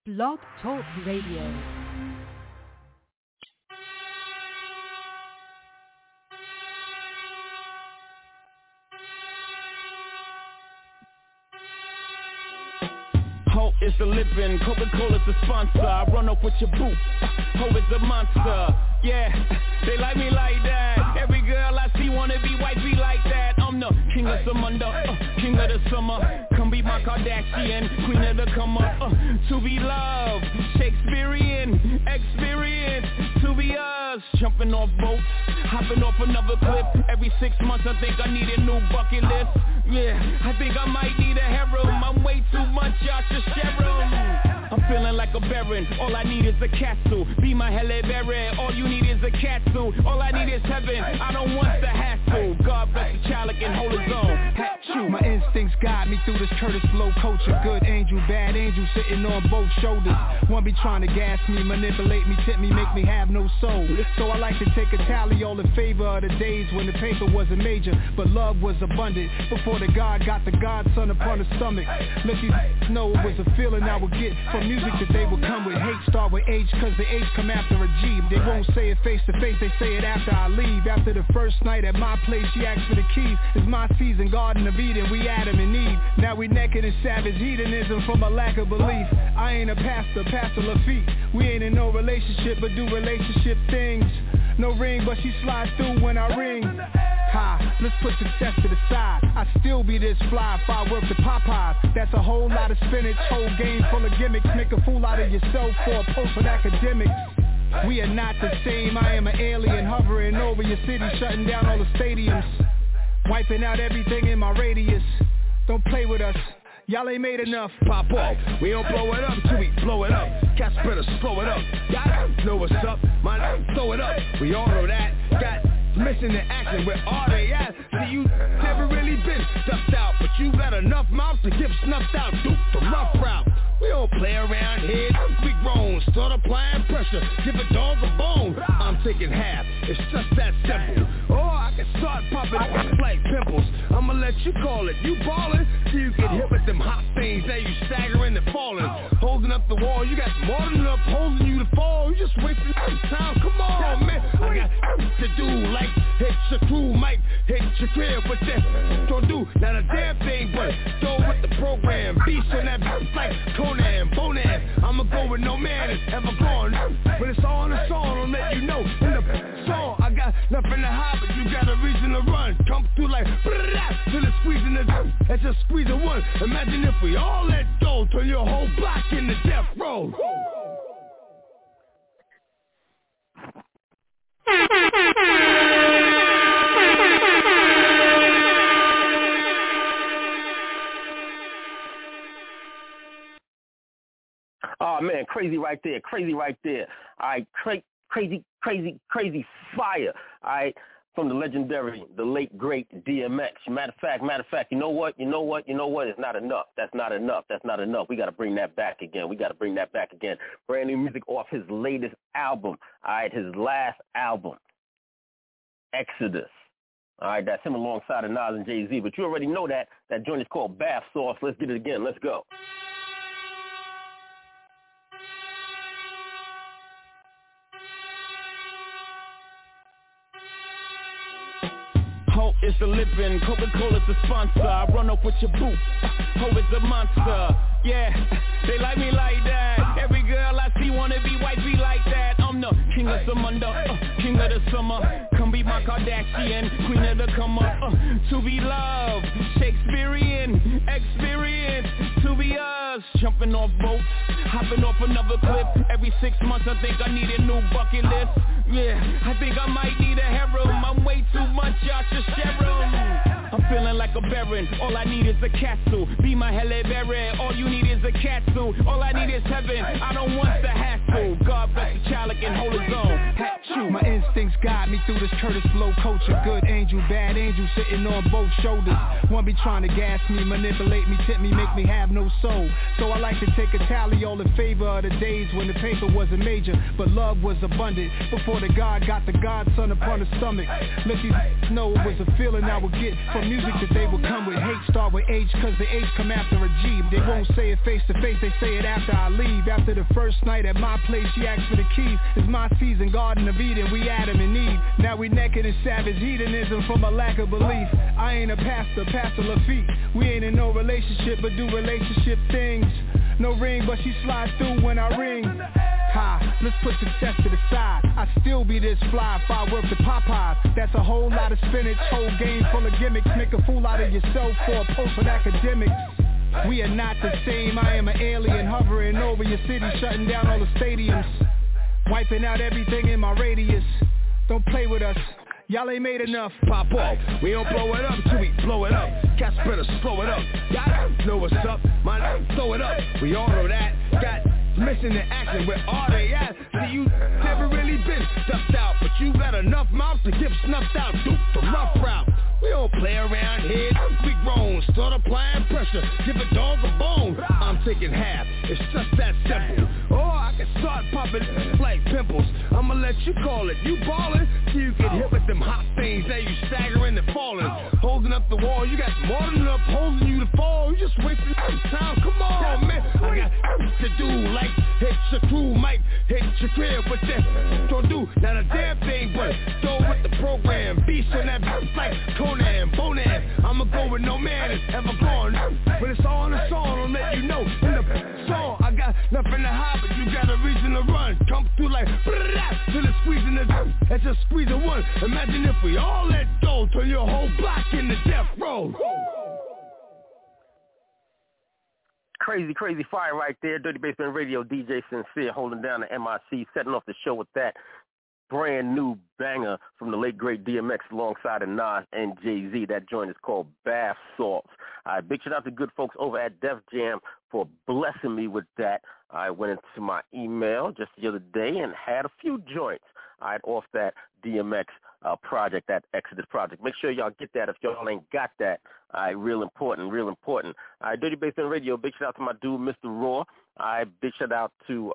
Blog Talk Radio. Hope is the living, Coca-Cola's the sponsor. I run up with your boot, Hope is a monster. Yeah, they like me like that. Every girl I see wanna be white, be like that. I'm the king of Samunda, king of the summer. Come be my Kardashian, queen of the come up. To be loved, Shakespearean experience. To be us, jumping off boats, hopping off another cliff. Every 6 months I think I need a new bucket list. Yeah, I think I might need a harem. I'm way too much, y'all should share 'em. I'm feeling like a baron, all I need is a castle. Be my Halle Berry, all you need is a castle. All I need is heaven, I don't want the hassle. God bless the child, I can hold his own. My instincts guide me through this Curtis Blow culture. Good angel, bad angel, sitting on both shoulders. One be trying to gas me, manipulate me, tempt me, make me have no soul. So I like to take a tally all in favor of the days when the paper wasn't major, but love was abundant. Before the God got the godson upon the stomach. Let these know it was a feeling I would get from music that they would come with. Hate start with H, cause the H come after a G. They won't say it face to face, they say it after I leave. After the first night at my place, she asked for the keys. It's my season, Garden of Eden, we Adam and Eve. Now we naked in savage hedonism from a lack of belief. I ain't a pastor, Pastor Lafitte. We ain't in no relationship, but do relationship things. No ring, but she slides through when I ring. Ha, let's put success to the side. I still be this fly if I work the Popeyes. That's a whole lot of spinach, whole game full of gimmicks. Make a fool out of yourself for a post with academics. We are not the same, I am an alien hovering over your city, shutting down all the stadiums, wiping out everything in my radius. Don't play with us, y'all ain't made enough. Pop off, we don't blow it up till we blow it up. Cats better slow it up, y'all know what's up. Man, throw it up, we all know that. Got missing the action, where are they at? See, you never really been stuffed out, but you got enough mouths to get snuffed out. Duke the rough route, we don't play around here. We grown, start applying pressure, give a dog a bone. I'm taking half, it's just that simple. Or I can start popping like pimples. I'ma let you call it, you ballin', so you get hit with them hot things. Now you staggering and falling, holding up the wall. You got more than enough holding you to fall. You just wasting time, come on, man. I got to do like hit your crew, might hit your crib. What that don't do, not a damn thing, but go with the program. Beast on that like Conan, Bonan. I'ma go with no man is ever gone. When it's all in the song, I'll let you know. In the song, I got nothing to hide, but you got a reason to run. Come through like till it's squeezing the that's just squeezing one. Imagine if we all let go, turn your whole block into death row. Oh man, crazy right there, crazy right there. All right, crazy fire. All right, from the legendary, the late great DMX. Matter of fact, you know what? It's not enough. That's not enough. We got to bring that back again. Brand new music off his latest album. All right, his last album, Exodus. All right, that's him alongside of Nas and Jay-Z. But you already know that joint is called Bath Sauce. Let's get it again. Let's go. Hope is the living, Coca-Cola's the sponsor. I run up with your boot, Hope is a monster. Yeah, they like me like that. Every girl I see wanna be white, be like that. I'm the king of Samunda, king of the summer. Come be my Kardashian, queen of the come up. To be loved, Shakespearean experience. To be us, jumping off boats, hopping off another cliff. Every 6 months I think I need a new bucket list. Yeah, I think I might need a harem. I'm way too much, y'all should share 'em. I'm feeling like a baron, all I need is a castle. Be my Halle Berry, all you need is a castle. All I need is heaven, I don't want the hassle. God bless the child, I can hold his own. My instincts guide got me through this Curtis Blow culture. Good angel, bad angel, sitting on both shoulders. One be trying to gas me, manipulate me, tempt me, make me have no soul. So I like to take a tally all in favor of the days when the paper wasn't major, but love was abundant. Before the God got the godson upon the stomach. Let these know it was a feeling I would get from music that they would come with. Hate start with H, cause the H come after a G. They won't say it face to face, they say it after I leave. After the first night at my place, she asked for the keys. It's my season, Garden of Eden, we Adam and Eve. Now we naked in savage hedonism from a lack of belief. I ain't a pastor, Pastor Lafitte. We ain't in no relationship, but do relationship things. No ring, but she slides through when I ring. Ha, let's put success to the side. I still be this fly if I work the Popeyes. That's a whole lot of spinach, whole game full of gimmicks. Make a fool out of yourself for a post with academics. We are not the same, I am an alien hovering over your city, shutting down all the stadiums, wiping out everything in my radius. Don't play with us, y'all ain't made enough. Pop off, we don't blow it up till we blow it up. Cats better slow it up. Y'all know what's up, man, throw it up. We all know that. Got missing in action, where are they at? See, you never really been stuffed out, but you got enough mouths to get snuffed out. Duke the rough route. We don't play around here, we grown. Start applying pressure, give a dog a bone. I'm taking half, it's just that simple. Or I can start popping like pimples. I'ma let you call it, you ballin', so you get hit with them hot things. Now you staggering and falling, holding up the wall. You got more than enough holding you to fall. You just wasting time, come on man. I got to do like hit your crew, might hit your crib. What that don't do, not a damn thing, but go with the program. Beast on that like Conan, Bonan. I'ma go with no man is ever gone. When it's all in the song, I'll let you know. In the song, I got nothing to hide, but you got a reason to run. Come through like till it's squeezing the that's just squeezing one. Imagine if we all let go, turn your whole block into death row. Crazy, crazy fire right there. Dirty Basement Radio, DJ Sincere holding down the MIC, setting off the show with that brand new banger from the late great DMX alongside of Nas and Jay-Z. That joint is called Bath Salts. Big shout out to good folks over at Def Jam for blessing me with that. I went into my email just the other day and had a few joints off that DMX project, that Exodus project. Make sure y'all get that if y'all ain't got that. Real important, real important. Dirty Basement Radio, big shout out to my dude, Mr. Raw. Big shout out to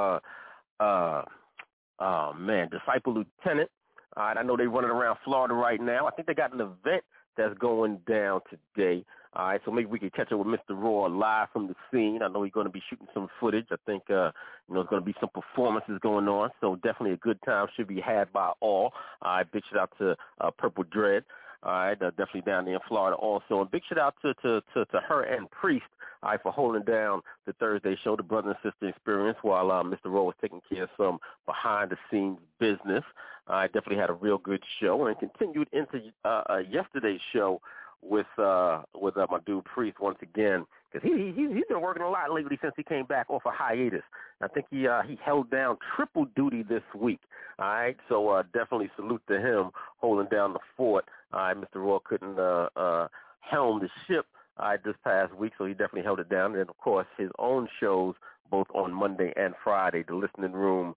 Disciple Lieutenant. I know they're running around Florida right now. I think they got an event that's going down today. All right, so maybe we can catch up with Mr. Raw live from the scene. I know he's going to be shooting some footage. I think, there's going to be some performances going on, so definitely a good time should be had by all. Big shout out to Purple Dread. All right, definitely down there in Florida also. And big shout out to her and Priest for holding down the Thursday show, the Brother and Sister Experience, while Mr. Rowe was taking care of some behind-the-scenes business. I definitely had a real good show and continued into yesterday's show with my dude Priest once again, because he's been working a lot lately since he came back off a hiatus. I think he held down triple duty this week. All right, so definitely salute to him holding down the fort. All right, Mr. Roy couldn't helm the ship this past week, so he definitely held it down. And of course, his own shows both on Monday and Friday. The Listening Room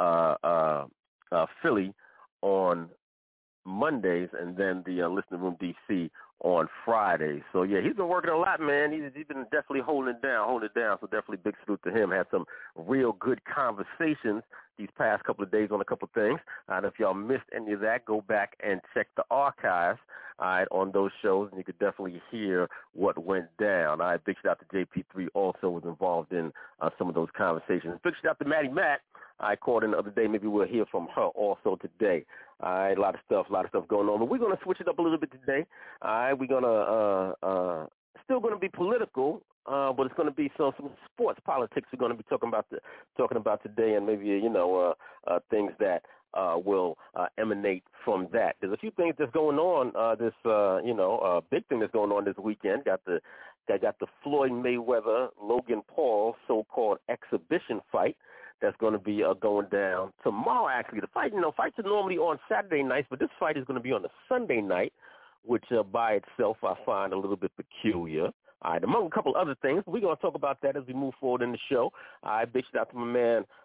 Philly on Mondays, and then the Listening Room DC on Fridays. So yeah, he's been working a lot, man. He's been definitely holding it down. So definitely big salute to him. Had some real good conversations these past couple of days on a couple of things. And if y'all missed any of that, go back and check the archives on those shows, and you could definitely hear what went down. Big shout out to JP3, also was involved in some of those conversations. Big shout out to Maddie Matt. I called in the other day. Maybe we'll hear from her also today. A lot of stuff going on. But we're going to switch it up a little bit today. We're going to still going to be political, but it's going to be some sports politics we're going to be talking about today, and maybe things that will emanate from that. There's a few things that's going on. Big thing that's going on this weekend. Got the Floyd Mayweather Logan Paul so-called exhibition fight. That's going to be going down tomorrow, actually. The fights are normally on Saturday nights, but this fight is going to be on a Sunday night, which by itself I find a little bit peculiar. All right, among a couple other things. We're going to talk about that as we move forward in the show. Big shout out to my man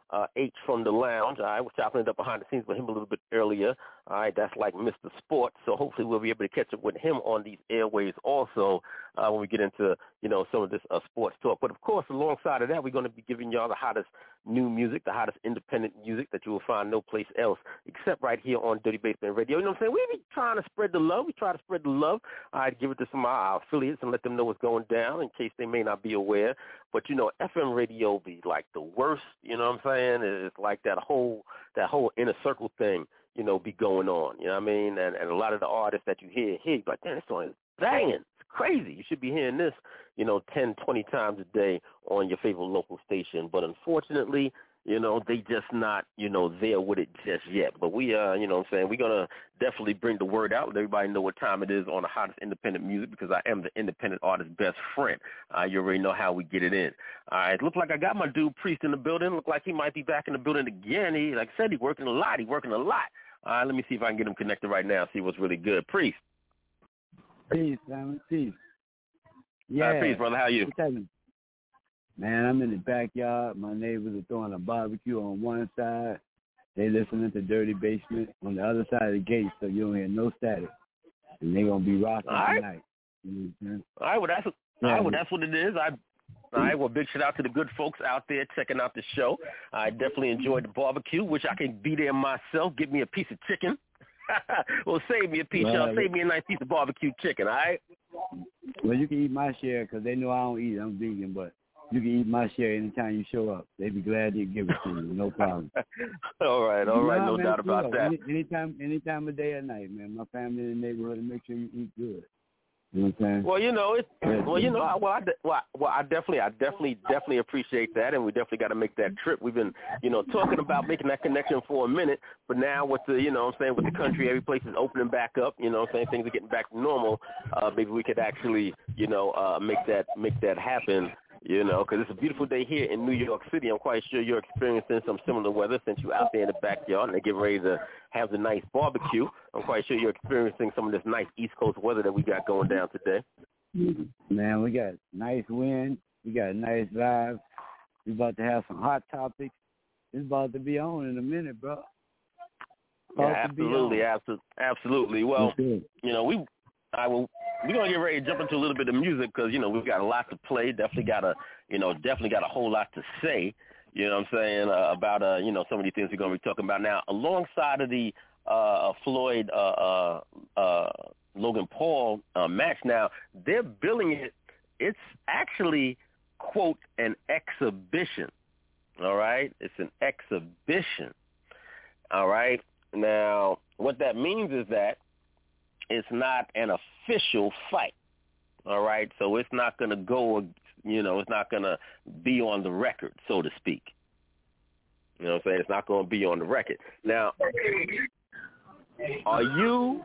H from the lounge. All right, we're chopping it up behind the scenes with him a little bit earlier. All right, that's like Mr. Sports. So hopefully we'll be able to catch up with him on these airways also when we get into, some of this sports talk. But, of course, alongside of that, we're going to be giving y'all the hottest new music, the hottest independent music that you will find no place else except right here on Dirty Basement Radio. You know what I'm saying? We be trying to spread the love. We try to spread the love. All right, give it to some of our affiliates and let them know what's going down in case they may not be aware. But, FM radio be like the worst, you know what I'm saying? It's like that whole inner circle thing, be going on, you know what I mean? And a lot of the artists that you hear, you like, damn, this song is banging. It's crazy. You should be hearing this, 10, 20 times a day on your favorite local station. But unfortunately, they just not, there with it just yet. But we, what I'm saying, we're going to definitely bring the word out, let everybody know what time it is on the hottest independent music because I am the independent artist's best friend. You already know how we get it in. All right, look like I got my dude Priest in the building. Look like he might be back in the building again. He, like I said, he's working a lot. All right, let me see if I can get him connected right now, see what's really good. Priest. Peace, Simon. Peace. Yeah. All right, peace, brother. How are you? Man, I'm in the backyard. My neighbors are throwing a barbecue on one side. They listening to Dirty Basement on the other side of the gate, so you don't hear no static. And they're going to be rocking tonight. You know what I'm saying? All right, well, that's what it is. All right, well, big shout out to the good folks out there checking out the show. I definitely enjoyed the barbecue. Wish I could be there myself. Get me a piece of chicken. Well, save me a piece, y'all. Save me a nice piece of barbecue chicken, all right? Well, you can eat my share because they know I don't eat. I'm vegan, but you can eat my share anytime you show up. They'd be glad to give it to you. No problem. All right. No man, doubt about that. Anytime of day or night, man. My family in the neighborhood will make sure you eat good. You know what I'm saying? I definitely appreciate that, and we definitely got to make that trip. We've been, talking about making that connection for a minute, but now with the, with the country, every place is opening back up. Things are getting back to normal. Maybe we could actually, make that happen. Because it's a beautiful day here in New York City. I'm quite sure you're experiencing some similar weather since you're out there in the backyard and they get ready to have the nice barbecue. I'm quite sure you're experiencing some of this nice East Coast weather that we got going down today. Man, we got nice wind. We got nice vibes. We're about to have some hot topics. It's about to be on in a minute, bro. Yeah, absolutely. Well, we're going to get ready to jump into a little bit of music because, we've got a lot to play. Definitely got a whole lot to say, about, some of these things we're going to be talking about now. Alongside of the Floyd Logan Paul match now, they're billing it. It's actually, quote, an exhibition. All right? It's an exhibition. All right? Now, what that means is that it's not an official fight, all right? So it's not going to go, it's not going to be on the record, so to speak. You know what I'm saying? It's not going to be on the record. Now, are you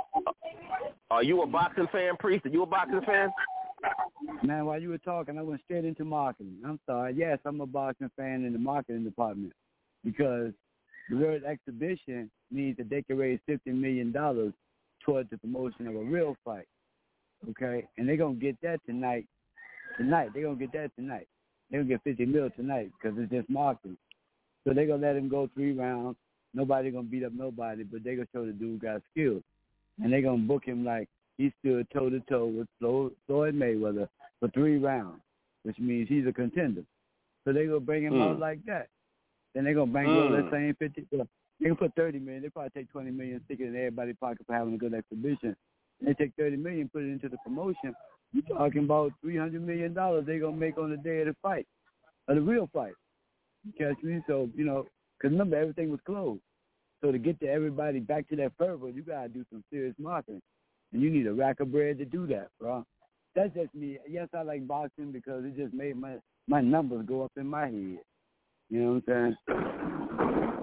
a boxing fan, Priest? Are you a boxing fan? Man, while you were talking, I went straight into marketing. I'm sorry. Yes, I'm a boxing fan in the marketing department because the word exhibition means that they can raise $50 million towards the promotion of a real fight, okay? And they're going to get that tonight. They're going to get that tonight. They're going to get $50 million tonight because it's just marketing. So they're going to let him go 3 rounds. Nobody going to beat up nobody, but they're going to show the dude got skills. And they're going to book him like he stood toe-to-toe with Floyd Mayweather for 3 rounds, which means he's a contender. So they're going to bring him out like that. Then they're going to bang over that same 50 They can put $30 million. They probably take $20 million, stick it in everybody's pocket for having a good exhibition. They take $30 million, put it into the promotion. You're talking about $300 million they're gonna make on the day of the fight, of the real fight. You catch me? So because remember everything was closed. So to get to everybody back to that fervor, you gotta do some serious marketing, and you need a rack of bread to do that, bro. That's just me. Yes, I like boxing because it just made my numbers go up in my head. You know what I'm saying?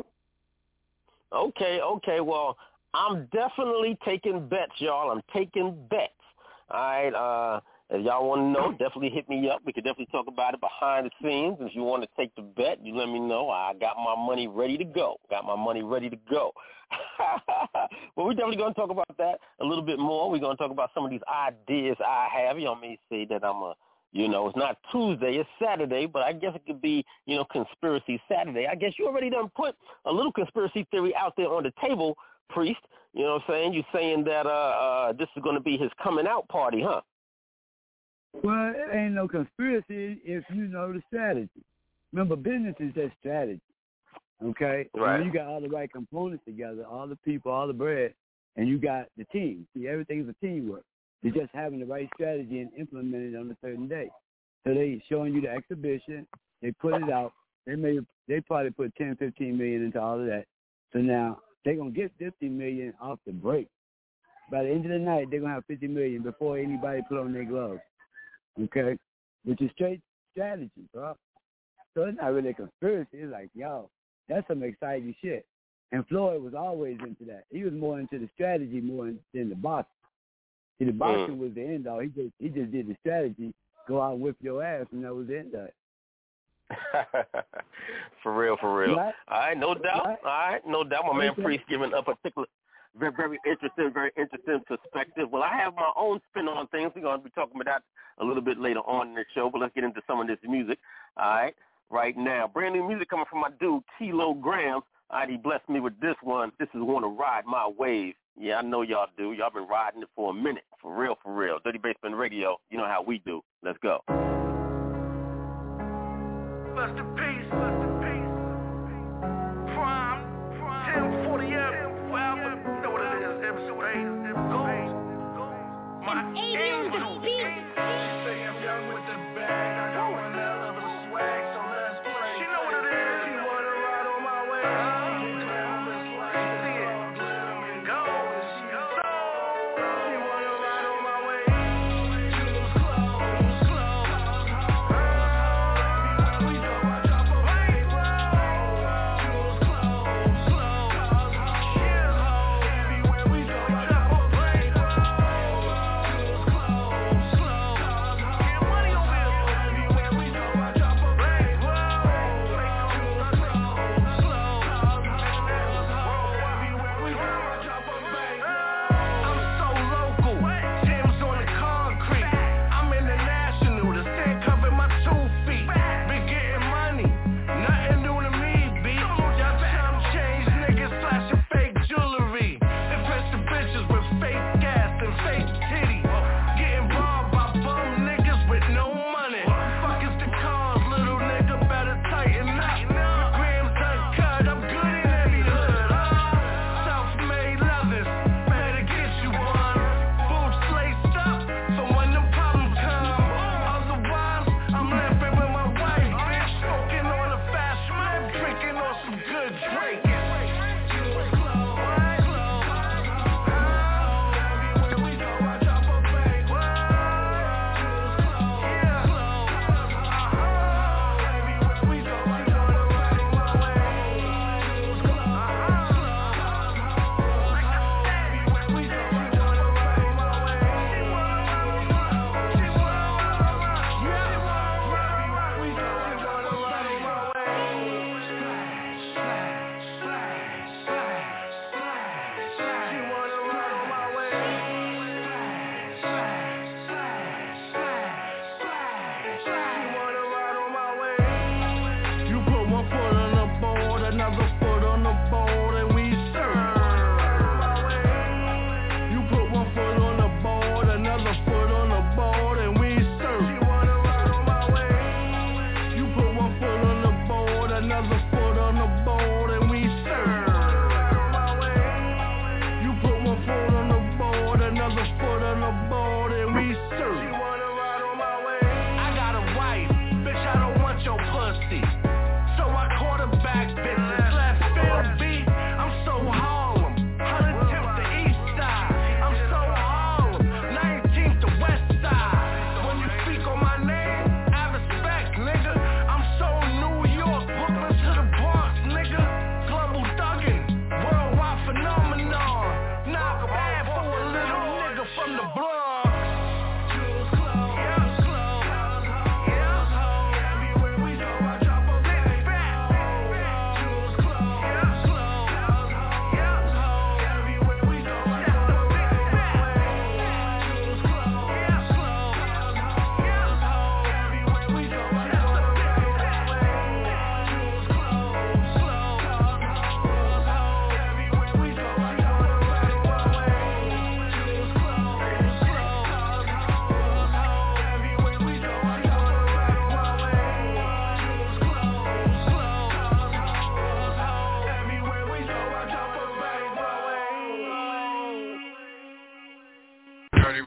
Okay. Well, I'm definitely taking bets, y'all. I'm taking bets. All right. If y'all want to know, definitely hit me up. We could definitely talk about it behind the scenes. If you want to take the bet, you let me know. I got my money ready to go. Well, we're definitely going to talk about that a little bit more. We're going to talk about some of these ideas I have. Y'all may say that I'm a You know, it's not Tuesday, it's Saturday, but I guess it could be, you know, Conspiracy Saturday. I guess you already done put a little conspiracy theory out there on the table, Priest. You know what I'm saying? You're saying that this is going to be his coming out party, huh? Well, it ain't no conspiracy if you know the strategy. Remember, business is just strategy, okay? Right. And you got all the right components together, all the people, all the bread, and you got the team. See, everything's a teamwork. You're just having the right strategy and implementing it on a certain day. So they showing you the exhibition. They put it out. They probably put 10, 15 million into all of that. So now they're going to get 50 million off the break. By the end of the night, they're going to have 50 million before anybody put on their gloves. Okay? Which is straight strategy, bro. So it's not really a conspiracy. It's like, yo, that's some exciting shit. And Floyd was always into that. He was more into the strategy more than the boxing. See, the boxing was the end all. He just did the strategy, go out and whip your ass, and that was the end of it. For real. Right? All right, no doubt. Right? All right, no doubt. My man Priest giving a particular, very interesting perspective. Well, I have my own spin on things. We're going to be talking about that a little bit later on in the show, but let's get into some of this music. All right, right now. Brand new music coming from my dude, Kilograms. All right, he blessed me with this one. This is Wanna Ride My Wave. Yeah, I know y'all do. Y'all been riding it for a minute. For real. Dirty Basement Radio. You know how we do. Let's go. Rest in peace. Prime. 1040M. Forever. You know what it is. Episode 8. Gold. My angel. She say I'm young with the bag. I got one hell of a swag. So let's play. She know what it is. She wanna ride on my way. She wanna ride on my way.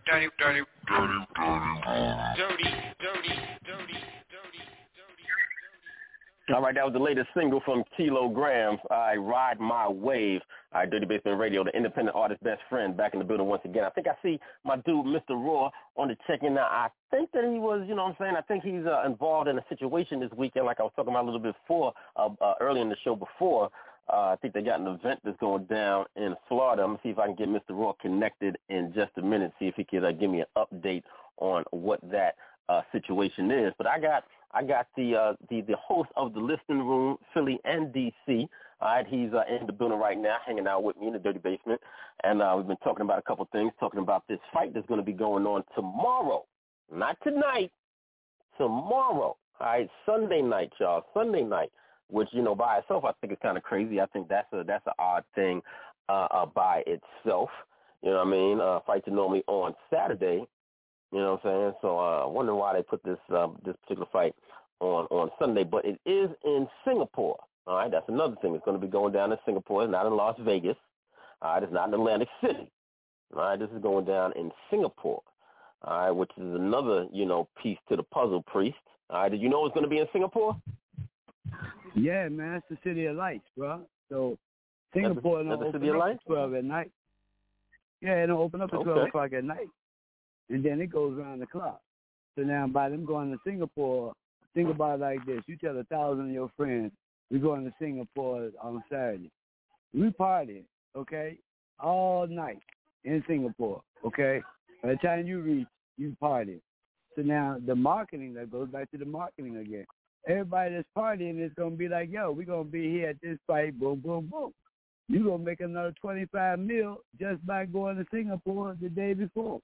All right, that was the latest single from Kilograms. I Ride My Wave. All right, Dirty Basement Radio, the independent artist best friend, back in the building once again. I think I see my dude, Mr. Raw, on the check-in now. I think that he was, you know what I'm saying, I think he's involved in a situation this weekend, like I was talking about a little bit before, earlier in the show before. I think they got an event that's going down in Florida. I'm going to see if I can get Mr. Raw connected in just a minute, see if he could give me an update on what that situation is. But I got the host of the Listening Room, Philly and DC. All right, he's in the building right now, hanging out with me in the Dirty Basement, and we've been talking about a couple things, talking about this fight that's going to be going on tomorrow, not tonight, tomorrow. All right, Sunday night, y'all, Sunday night, which, you know, by itself I think is kind of crazy. I think that's an odd thing by itself. You know what I mean? Fights are normally on Saturday. You know what I'm saying? So I wonder why they put this particular fight on Sunday. But it is in Singapore. All right, that's another thing. It's going to be going down in Singapore. It's not in Las Vegas. All right, it's not in Atlantic City. All right, this is going down in Singapore. All right, which is another, you know, piece to the puzzle, Priest. All right, did you know it's going to be in Singapore? Yeah, man, it's the City of Lights, bro. So Singapore don't open up at 12 at night. Yeah, it don't open up at 12 o'clock at night. And then it goes around the clock. So now by them going to Singapore, think about it like this. You tell 1,000 of your friends, we're going to Singapore on Saturday. We party, okay, all night in Singapore, okay? By the time you reach, you party. So now the marketing, that goes back to the marketing again. Everybody that's partying is going to be like, yo, we're going to be here at this fight, boom, boom, boom. You're going to make another $25 million just by going to Singapore the day before.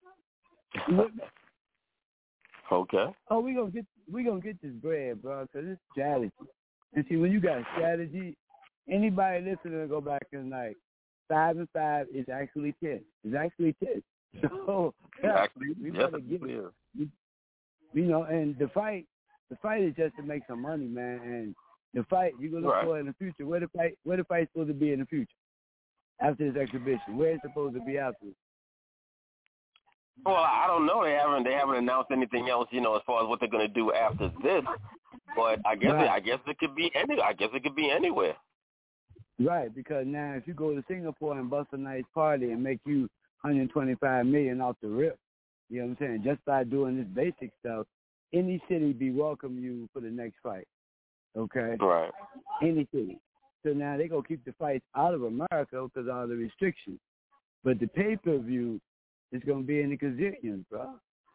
Okay. Oh, we gonna get this bread, bro, because it's strategy. And see, when you got strategy, anybody listening to go back in the night, 5 and 5 is actually 10. It's actually 10. So exactly. We better get it. You know, and the fight is just to make some money, man. And the fight you're gonna look for in the future. Where the fight's supposed to be in the future after this exhibition? Where it's supposed to be after? Well, I don't know. They haven't announced anything else, you know, as far as what they're going to do after this. But I guess it could be anywhere. Right, because now if you go to Singapore and bust a nice party and make you $125 million off the rip, you know what I'm saying? Just by doing this basic stuff, any city be welcome you for the next fight. Okay. Right. Any city. So now they gonna keep the fights out of America because of all the restrictions, but the pay-per-view is going to be in the gazillions, bro.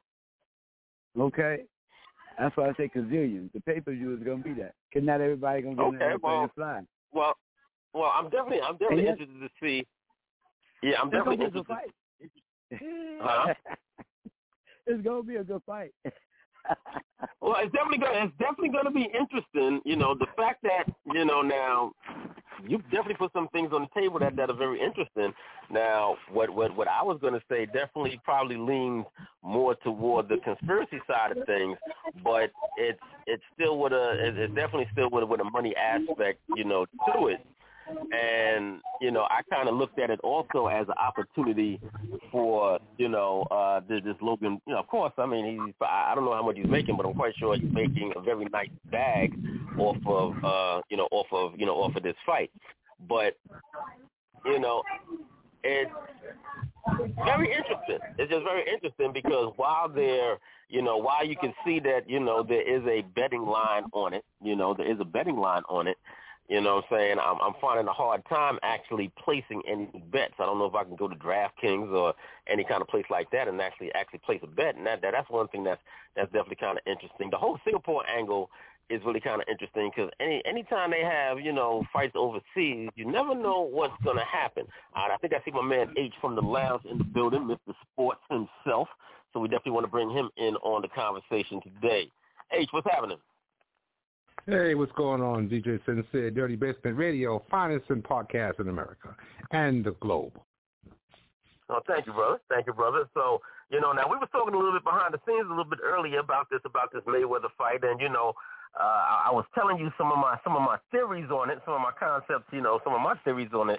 Okay? That's why I say gazillions. The pay-per-view is going to be that. Because not everybody going to get in the airplane and fly. Well, I'm definitely interested to see. Yeah, I'm definitely interested. Huh? It's going to be a good fight. Well, it's definitely going to be interesting. You know, the fact that, you know, now you've definitely put some things on the table that are very interesting. Now, what I was going to say definitely probably leans more toward the conspiracy side of things, but it's definitely still with a money aspect, you know, to it. And, you know, I kind of looked at it also as an opportunity for, you know, this Logan, you know, of course, I mean, I don't know how much he's making, but I'm quite sure he's making a very nice bag off of this fight. But, you know, it's very interesting. It's just very interesting because while you can see that, you know, there is a betting line on it, you know, there is a betting line on it. You know what I'm saying? I'm finding a hard time actually placing any bets. I don't know if I can go to DraftKings or any kind of place like that and actually place a bet. And that's one thing that's definitely kind of interesting. The whole Singapore angle is really kind of interesting because anytime they have, you know, fights overseas, you never know what's going to happen. I think I see my man H from the lounge in the building, Mr. Sports himself. So we definitely want to bring him in on the conversation today. H, what's happening? Hey, what's going on, DJ Sincere, Dirty Basement Radio, finest in podcast in America and the globe. Oh, thank you, brother. Thank you, brother. So, you know, now we were talking a little bit behind the scenes a little bit earlier about this Mayweather fight, and you know, I was telling you some of my theories on it, some of my concepts, you know, some of my theories on it.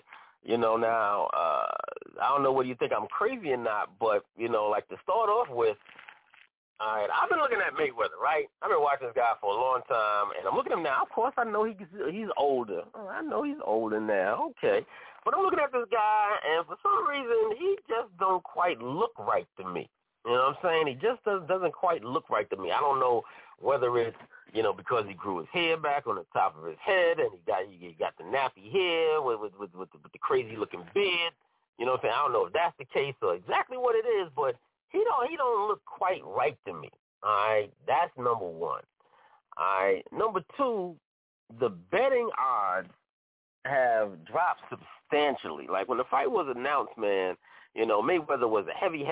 Now, I don't know whether you think I'm crazy or not, but, like to start off with, all right, I've been looking at Mayweather, right? I've been watching this guy for a long time, and I'm looking at him now. Of course, I know he's older. I know he's older now, okay. But I'm looking at this guy, and for some reason, he just don't quite look right to me. You know what I'm saying? He just doesn't quite look right to me. I don't know whether it's, because he grew his hair back on the top of his head, and he got the nappy hair with the crazy looking beard. You know what I'm saying? I don't know if that's the case or exactly what it is, but he don't look quite right to me. All right, that's number one. All right, number two, the betting odds have dropped substantially. Like when the fight was announced, man, Mayweather was a heavy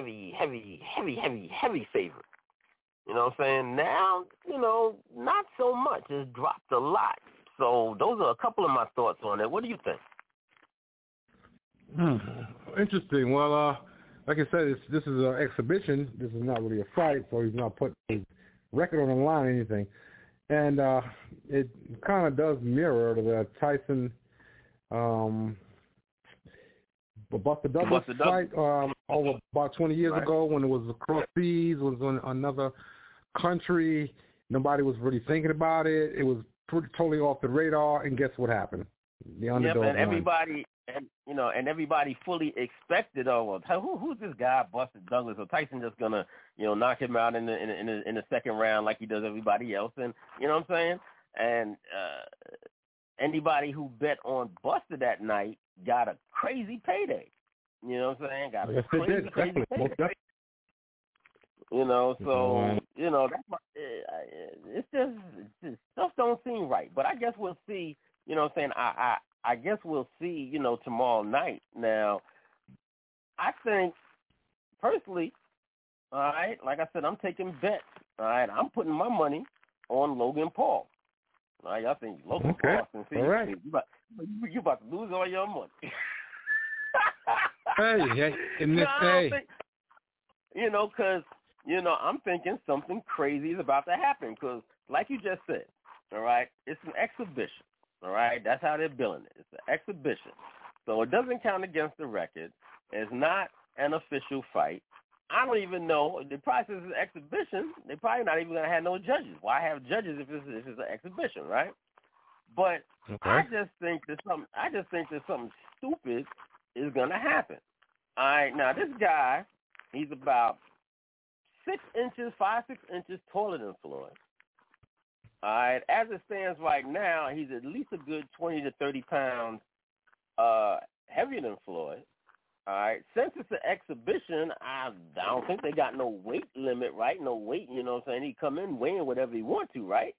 favorite. You know what I'm saying? Now, not so much. It's dropped a lot. So those are a couple of my thoughts on it. What do you think? Interesting. Well, like I said, this is an exhibition. This is not really a fight, so he's not putting his record on the line or anything. And it kind of does mirror the Tyson Buster Douglas fight over about 20 years ago when it was across seas, was in another country. Nobody was really thinking about it. It was totally off the radar, and guess what happened? The underdog and everybody, and everybody fully expected, who's this guy, Buster Douglas? Or Tyson just gonna, knock him out in the second round like he does everybody else? And you know what I'm saying? And anybody who bet on Buster that night got a crazy payday. You know what I'm saying? Got a crazy payday. So that's it's just stuff don't seem right. But I guess we'll see. You know what I'm saying? I guess we'll see, tomorrow night. Now, I think, personally, all right, like I said, I'm taking bets. All right, I'm putting my money on Logan Paul. All right, I think Logan Paul. See, all right. You about to lose all your money. Because, I'm thinking something crazy is about to happen. Because, like you just said, all right, it's an exhibition. All right, that's how they're billing it. It's an exhibition. So it doesn't count against the record. It's not an official fight. I don't even know. The process is an exhibition. They're probably not even going to have no judges. Why have judges if it's an exhibition, right? But I just think that something stupid is going to happen. All right, now this guy, he's about 6 inches taller than Floyd. All right, as it stands right now, he's at least a good 20 to 30 pounds heavier than Floyd. All right, since it's an exhibition, I don't think they got no weight limit, right? No weight, you know what I'm saying? He come in weighing whatever he want to, right?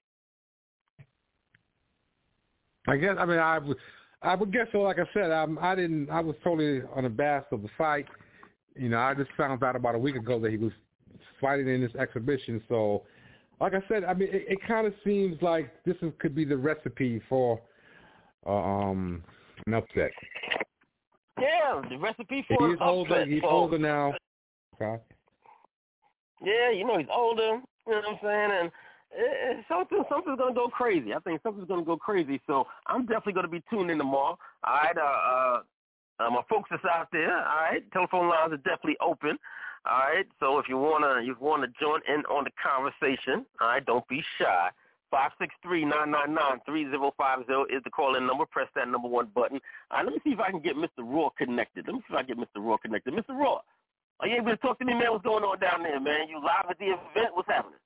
I would guess so. Like I said, I was totally unabashed of the fight. I just found out about a week ago that he was fighting in this exhibition, so. Like I said, it kind of seems like this could be the recipe for an upset. Yeah, the recipe for an upset. He's older now. Okay. Yeah, he's older. You know what I'm saying? And something's going to go crazy. I think something's going to go crazy. So I'm definitely going to be tuned in tomorrow. All right. My folks is out there. All right. Telephone lines are definitely open. All right, so if you wanna join in on the conversation, all right, don't be shy. 563-999-3050 is the call-in number. Press that number 1 button. All right, let me see if I can get Mr. Raw connected. Mr. Raw, are you able to talk to me, man? What's going on down there, man? You live at the event? What's happening?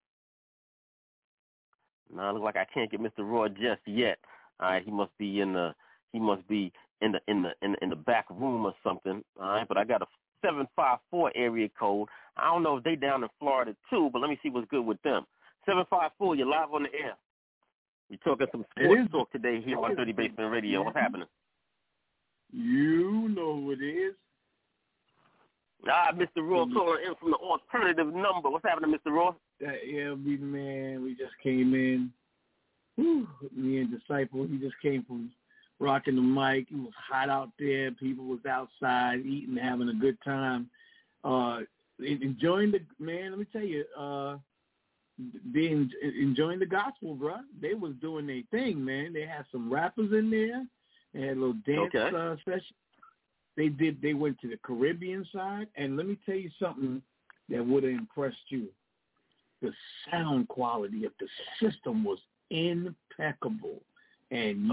No, it looks like I can't get Mr. Raw just yet. All right, he must be in the back room or something. All right, but I got a 754 area code. I don't know if they down in Florida too, but let me see what's good with them. 754, you're live on the air. We're talking some sports talk today here on Dirty Basement Radio. What's happening? You know who it is. Mr. Raw calling in from the alternative number. What's happening, Mr. Raw? Man, we just came in. Whew, me and Disciple, he just came from rocking the mic. It was hot out there. People was outside eating, having a good time. Enjoying let me tell you, enjoying the gospel, bro. They was doing their thing, man. They had some rappers in there. They had a little dance session. They went to the Caribbean side, and let me tell you something that would have impressed you. The sound quality of the system was impeccable. And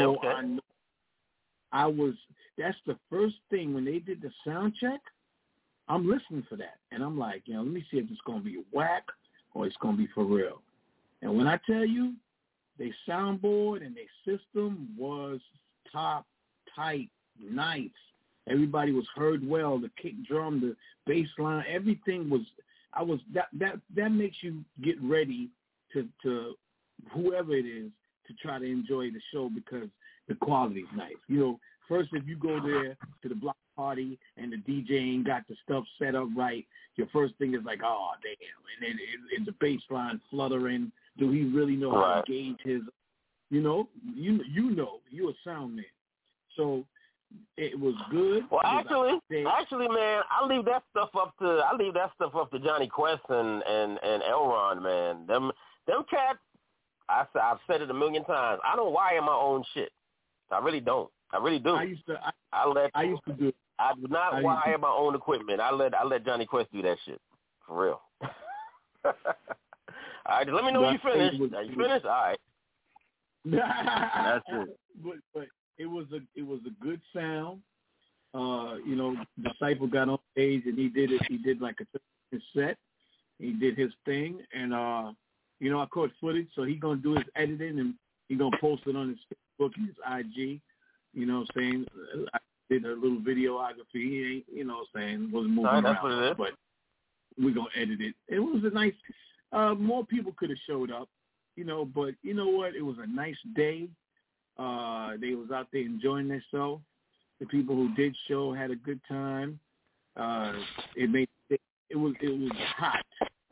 that's the first thing when they did the sound check, I'm listening for that. And I'm like, let me see if it's going to be whack or it's going to be for real. And when I tell you, their soundboard and their system was top, tight, nice. Everybody was heard well. The kick drum, the bass line, everything was. That makes you get ready to whoever it is to try to enjoy the show because the quality's nice. First if you go there to the block party and the DJ ain't got the stuff set up right, your first thing is like, oh damn, and then it's the bass line fluttering. Do he really know how to gauge his? You're a sound man, so. It was good. Well, actually, man, I leave that stuff up to Johnny Quest and Elron, man. Them cats. I've said it a million times. I don't wire my own shit. I really don't. I really do. I used to do it. I do not wire my own equipment. I let Johnny Quest do that shit for real. All right, let me know when you finish. You finished? All right. That's it. But it was a good sound. Disciple got on stage and he did it. He did like a set. He did his thing, and I caught footage. So he's gonna do his editing and he's gonna post it on his Facebook and his IG. Saying I did a little videography. He ain't, wasn't moving around. That's what it is. But we're gonna edit it. It was a nice. More people could have showed up, but you know what? It was a nice day. They was out there enjoying themselves. The people who did show had a good time. It was hot.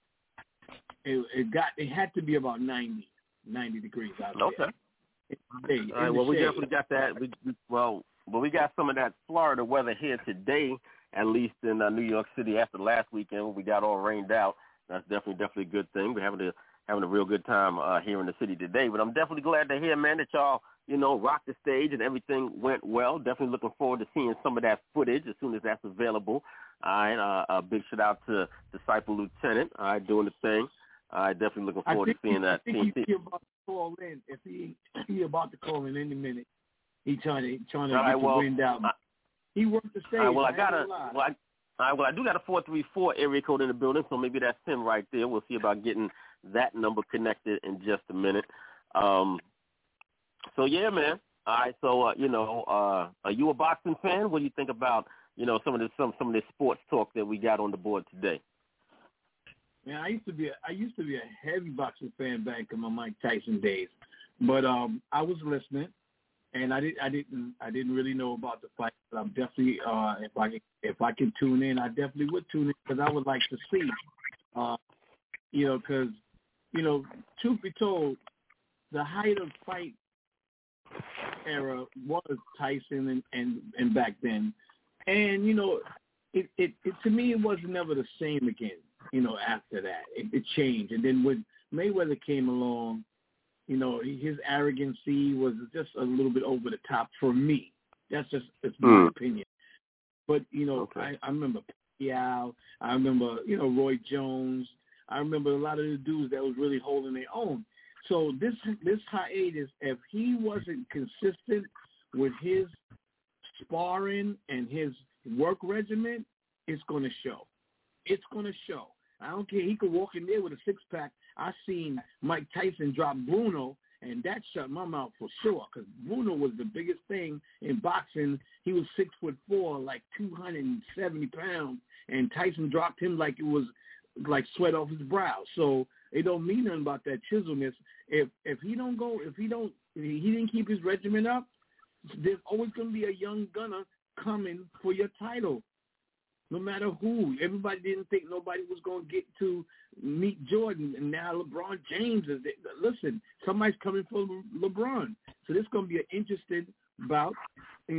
It had to be about 90 degrees out there. Okay. All right. Well, we definitely got that. We got some of that Florida weather here today, at least in New York City. After last weekend, when we got all rained out, that's definitely a good thing. We're having a real good time here in the city today. But I'm definitely glad to hear, man, that y'all rocked the stage and everything went well. Definitely looking forward to seeing some of that footage as soon as that's available. All right, a big shout out to Disciple Lieutenant. All right, doing the thing. All right, definitely looking forward to seeing that. I think he's about to call in. If he about to call in any minute, he trying to get the wind out. He worked the stage. All right, I do got a 434 area code in the building, so maybe that's him right there. We'll see about getting that number connected in just a minute. So yeah, man. All right. So are you a boxing fan? What do you think about some of this sports talk that we got on the board today? Man, I used to be a heavy boxing fan back in my Mike Tyson days, but I was listening, and I didn't really know about the fight. But I'm definitely if I can tune in, I definitely would tune in because I would like to see, because truth be told, the height of fight era was Tyson and back then, and it to me it was never the same again. After that it changed, and then when Mayweather came along, his arrogancy was just a little bit over the top for me. That's my opinion. But okay. I remember Pacquiao, I remember Roy Jones, I remember a lot of the dudes that was really holding their own. So this hiatus, if he wasn't consistent with his sparring and his work regimen, it's going to show. It's going to show. I don't care. He could walk in there with a six-pack. I seen Mike Tyson drop Bruno, and that shut my mouth for sure because Bruno was the biggest thing in boxing. He was 6'4", like 270 pounds, and Tyson dropped him like it was like sweat off his brow. So it don't mean nothing about that chiselness. If he didn't keep his regimen up, there's always going to be a young gunner coming for your title. No matter who. Everybody didn't think nobody was going to get to meet Jordan, and now LeBron James is there. Listen, somebody's coming for LeBron. So this is going to be an interesting bout. This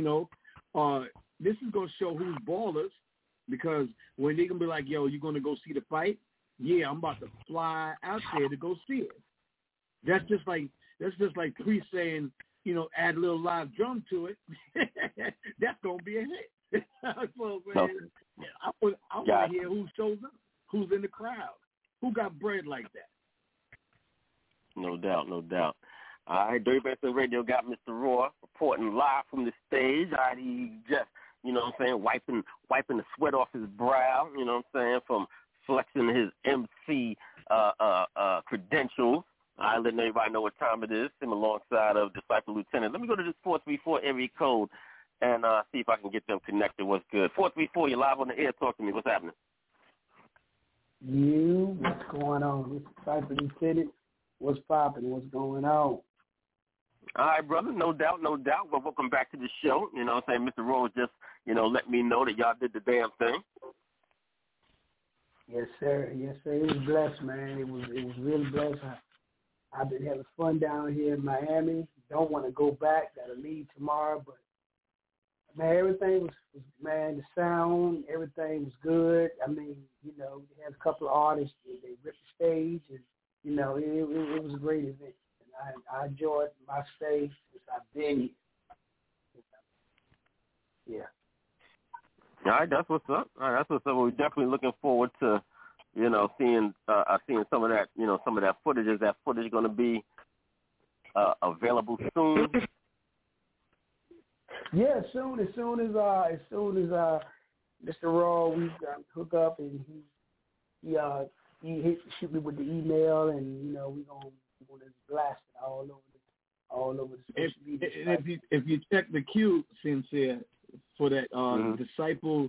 is going to show who's ballers because when they're going to be like, yo, you going to go see the fight? Yeah, I'm about to fly out there to go see it. That's just like Priest saying, add a little live drum to it, that's going to be a hit. So, man, I want to hear who shows up, who's in the crowd, who got bread like that. No doubt, no doubt. All right, Dirty Basement Radio got Mr. Raw reporting live from the stage. All right, he just, wiping the sweat off his brow, from flexing his MC credentials. All right, letting everybody know what time it is. Him alongside of Disciple Lieutenant. Let me go to this 434 area code and see if I can get them connected. What's good? 434, you're live on the air. Talk to me. What's happening? What's going on? This Disciple Lieutenant. What's popping? What's going on? All right, brother. No doubt. Well, welcome back to the show. Mr. Rose just, let me know that y'all did the damn thing. Yes, sir. It was blessed, man. It was really blessed. I've been having fun down here in Miami. Don't want to go back. Got to leave tomorrow, but man, everything was the sound, everything was good. I mean, they had a couple of artists. They ripped the stage, and it was a great event. And I enjoyed my stay since I've been here. Yeah. All right, that's what's up. We're definitely looking forward to, seeing some of that, some of that footage. Is that footage going to be available soon? Yeah, as soon as Mr. Raw, we hook up and he shoot me with the email, and we're gonna blast it all over the social media. If you check the queue, Sincere, for that Disciple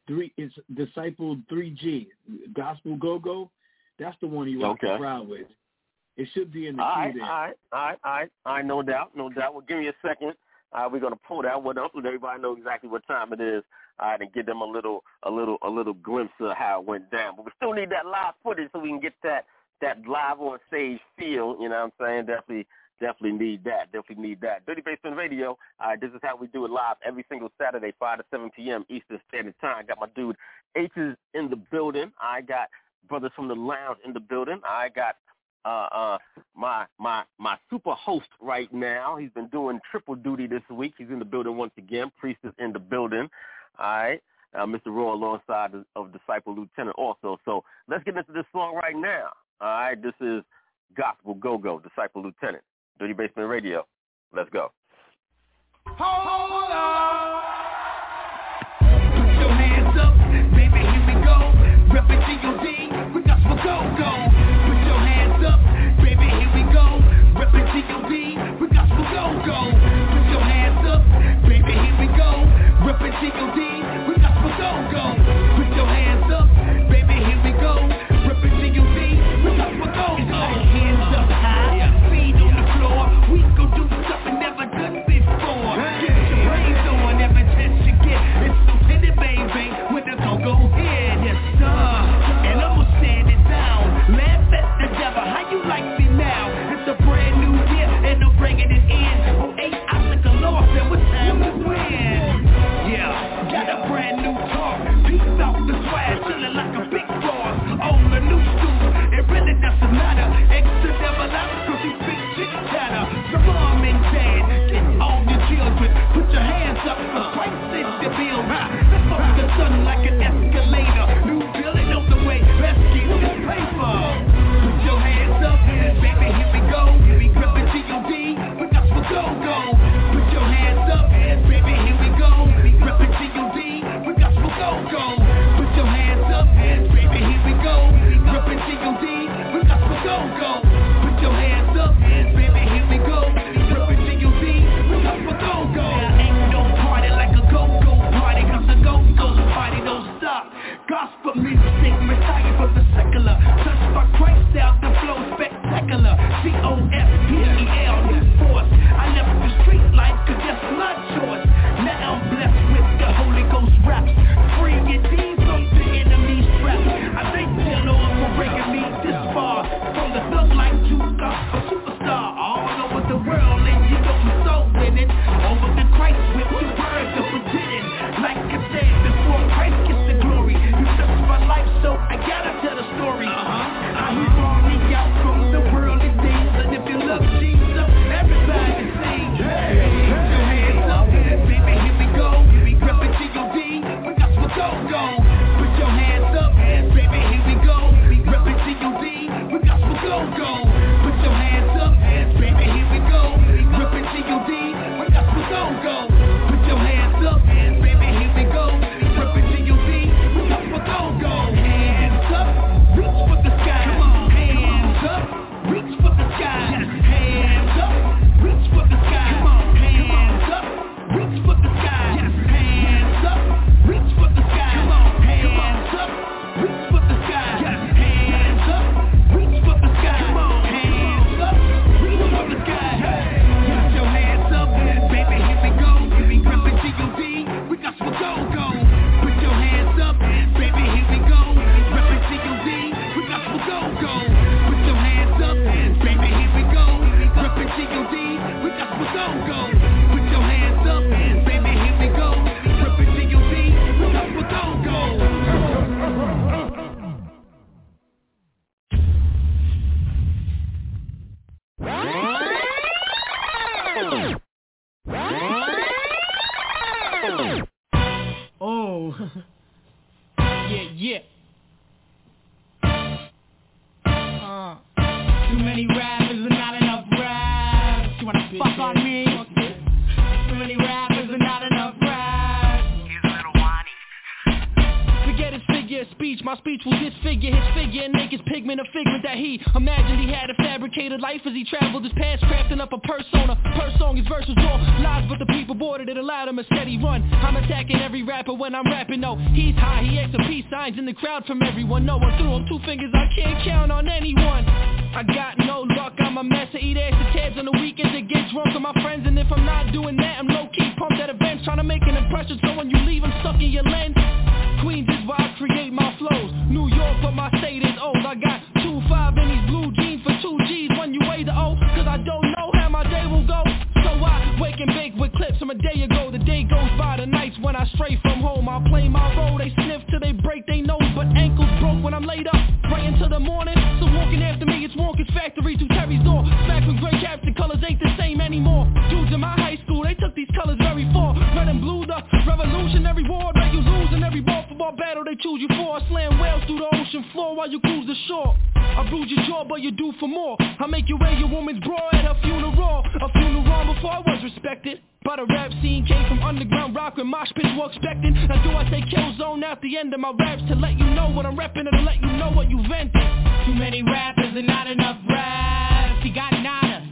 3G Gospel Go-Go, that's the one you rock the crowd with. It should be in the queue there. All right, no doubt. Well, give me a second. We're gonna pull that one up, so everybody know exactly what time it is, and give them a little glimpse of how it went down. But we still need that live footage so we can get that live on stage feel. You know what I'm saying? Definitely need that. Dirty Basement Radio. This is how we do it live every single Saturday, 5 to 7 p.m. Eastern Standard Time. Got my dude H's in the building. I got brothers from the lounge in the building. I got my super host right now. He's been doing triple duty this week. He's in the building once again. Priest is in the building. All right. Mr. Raw alongside of Disciple Lieutenant also. So let's get into this song right now. All right. This is Gospel Go-Go, Disciple Lieutenant. Dirty Basement Radio. Let's go. Hold on. Put your hands up, baby, here we go. Reppin' G.O.D. with Gospel Go-Go. Put your hands up, baby, here we go. Reppin' G.O.D. with Gospel Go-Go. Put your hands up, baby, here we go. Reppin' G.O.D. with Gospel Go-Go. Put your hands up, baby, here we go. Reppin' G.O.D. with Gospel Go-Go. Hands up high, feet on the floor. We gon' do something never done before. Get your brains on every chance you get. It's Lieutenant baby with the go-go head. Yes sir, and I'ma stand it down. Laugh at the devil, how you like me now? It's a brand new year and I'm bringing it in. Oh 8, I think the Lord said what time to win. Yeah, got a brand new talk. Peace out the swag, chillin' like a big boss. On the new school, it really doesn't matter. Extra devil out, cause he speak chit-chatter. So mom and dad, get all your children. Put your hands up, cause Christ is the build. Let's up the sun like an escalator. New building on the way, let's get this paper. Put your hands up, baby, here we go. Reppin' G.O.D. with Gospel Go-Go. Put your hands up, baby, here we go. Reppin' G.O.D. with Gospel Go-Go. Put your hands up, baby, here we go. Reppin' G.O.D. with Gospel Go-Go. Put your hands up, baby, here we go. Reppin' G.O.D. with Gospel Go-Go. Ain't no party like a go-go party, cause the go-go party don't stop. Gospel music, retire from the secular. Touched by Christ out, the flow spectacular. C-O-S-P-E-L, new force. I left the street life, cause that's my choice. Now I'm blessed with the Holy Ghost raps. Free your D's from the enemy's trap. I thank the Lord for bringing me this far. From the thug life to gospel superstar. All over the world, and you know I'm so winning. Over the Christ with the words of beginning. Like I said, before Christ gets the glory, you touch my life go. Put your hands up, baby, here we go. Rippin' G.O.D. Up we go. Oh. Yeah. Too many rappers and not enough raps. You wanna fuck on me? Too many rappers and not enough raps. He's a little whiny. Forget his figure of speech. My speech will disfigure his figure and make his pigment a figment that he imagined he had a fabricated life as he traveled his past, crafting up a persona. Per song, his verses raw lies, but the people boarded it allowed him a steady run. I'm attacking every rapper when I'm rapping. No, he's high, he acts a peace signs in the crowd from everyone. No one threw him 2 fingers, I can't count on anyone. I got no luck, I'm a mess. I eat ass and tabs on the weekends and get drunk with my friends. And if I'm not doing that, I'm low-key pumped at events, trying to make an impression so when you leave, I'm stuck in your lens. Queens is where I create my flows. New York, but my state is old. I got 2.5 in these blue jeans for 2 G's when you weigh the O. Cause I don't know how my day will go. So I wake and bake with clips from a day ago. The day goes by, the nights when I stray from home. I play my role, they sniff till they break their nose. But ankles broke when I'm laid up, right into the morning. So walking after me, it's Wonka's factory to Terry's door. Smack with gray caps, the colors ain't the same anymore. Dudes in my high school, they took these colors very far. Red and blue, the revolutionary war. Make you lose in every ball for ball battle they choose you for. I slam whales through the ocean floor while you cruise the shore. I bruise your jaw, but you do for more. I make you wear your woman's bra at a funeral. A funeral before I was respected. But a rap scene came from underground rock when mosh pits were expecting. Now do I say kill zone at the end of my raps to let you know what I'm repping and to let you know what you vented. Too many rappers and not enough raps. You got nada.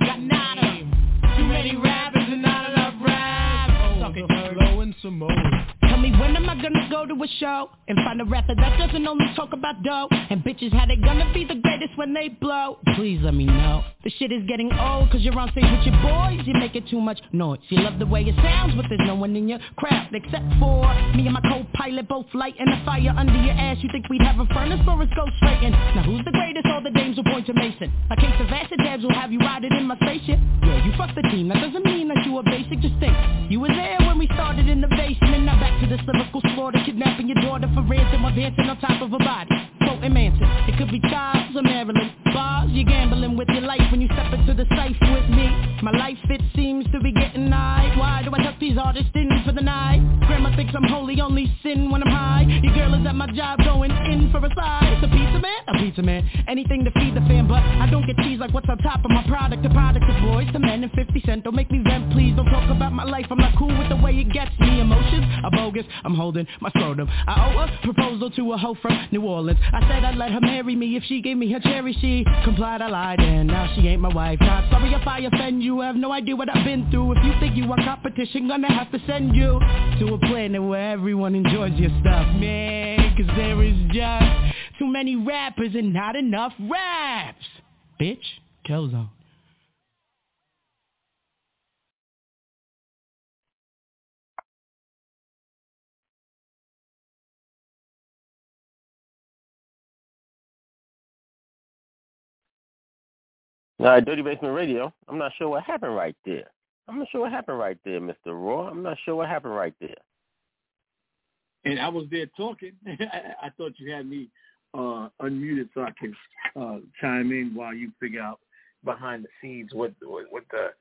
Too many rappers and not enough raps. Suck it, flow and some more. Tell me when am I gonna go to a show and find a rapper that doesn't only talk about dough and bitches how they gonna be the greatest when they blow. Please let me know. The shit is getting old cause you're on stage with your boys. You make it too much noise. You love the way it sounds but there's no one in your crowd except for me and my co-pilot, both lighting the fire under your ass. You think we'd have a furnace or it's ghost straighten? Now who's the greatest? All the dames will point to Mason. A case of acid dabs will have you riding in my spaceship. Yeah, you fucked the team. That doesn't mean that you were basic. Just think, you were there when we started in the basement. Now back to this lyrical slaughter, kidnapping your daughter for ransom or dancing on top of a body. Quoting Manson, it could be Charles or Maryland. Bars, you're gambling with your life when you step into the safe with me. My life, it seems to be getting nigh. Why do I tuck these artists in for the night? Grandma thinks I'm holy, only sin when I'm high. Your girl is at my job going in for a side. A pizza man, anything to feed the fam. But I don't get cheese like what's on top of my product. The product of boys, the men and 50 Cent. Don't make me vent, please. Don't talk about my life. I'm not cool with the way it gets me. Emotions are bogus. I'm holding my scrotum. I owe a proposal to a hoe from New Orleans. I said I'd let her marry me if she gave me her cherry. She complied, I lied, and now she ain't my wife. Not sorry if I offend you. Have no idea what I've been through. If you think you want competition, gonna have to send you to a planet where everyone enjoys your stuff, man. Cause there is just too many rappers and not enough raps. Bitch, Killzone. All right, Dirty Basement Radio. I'm not sure what happened right there. Mr. Raw. I'm not sure what happened right there. And I was there talking. I thought you had me unmuted so I can chime in while you figure out behind the scenes with the,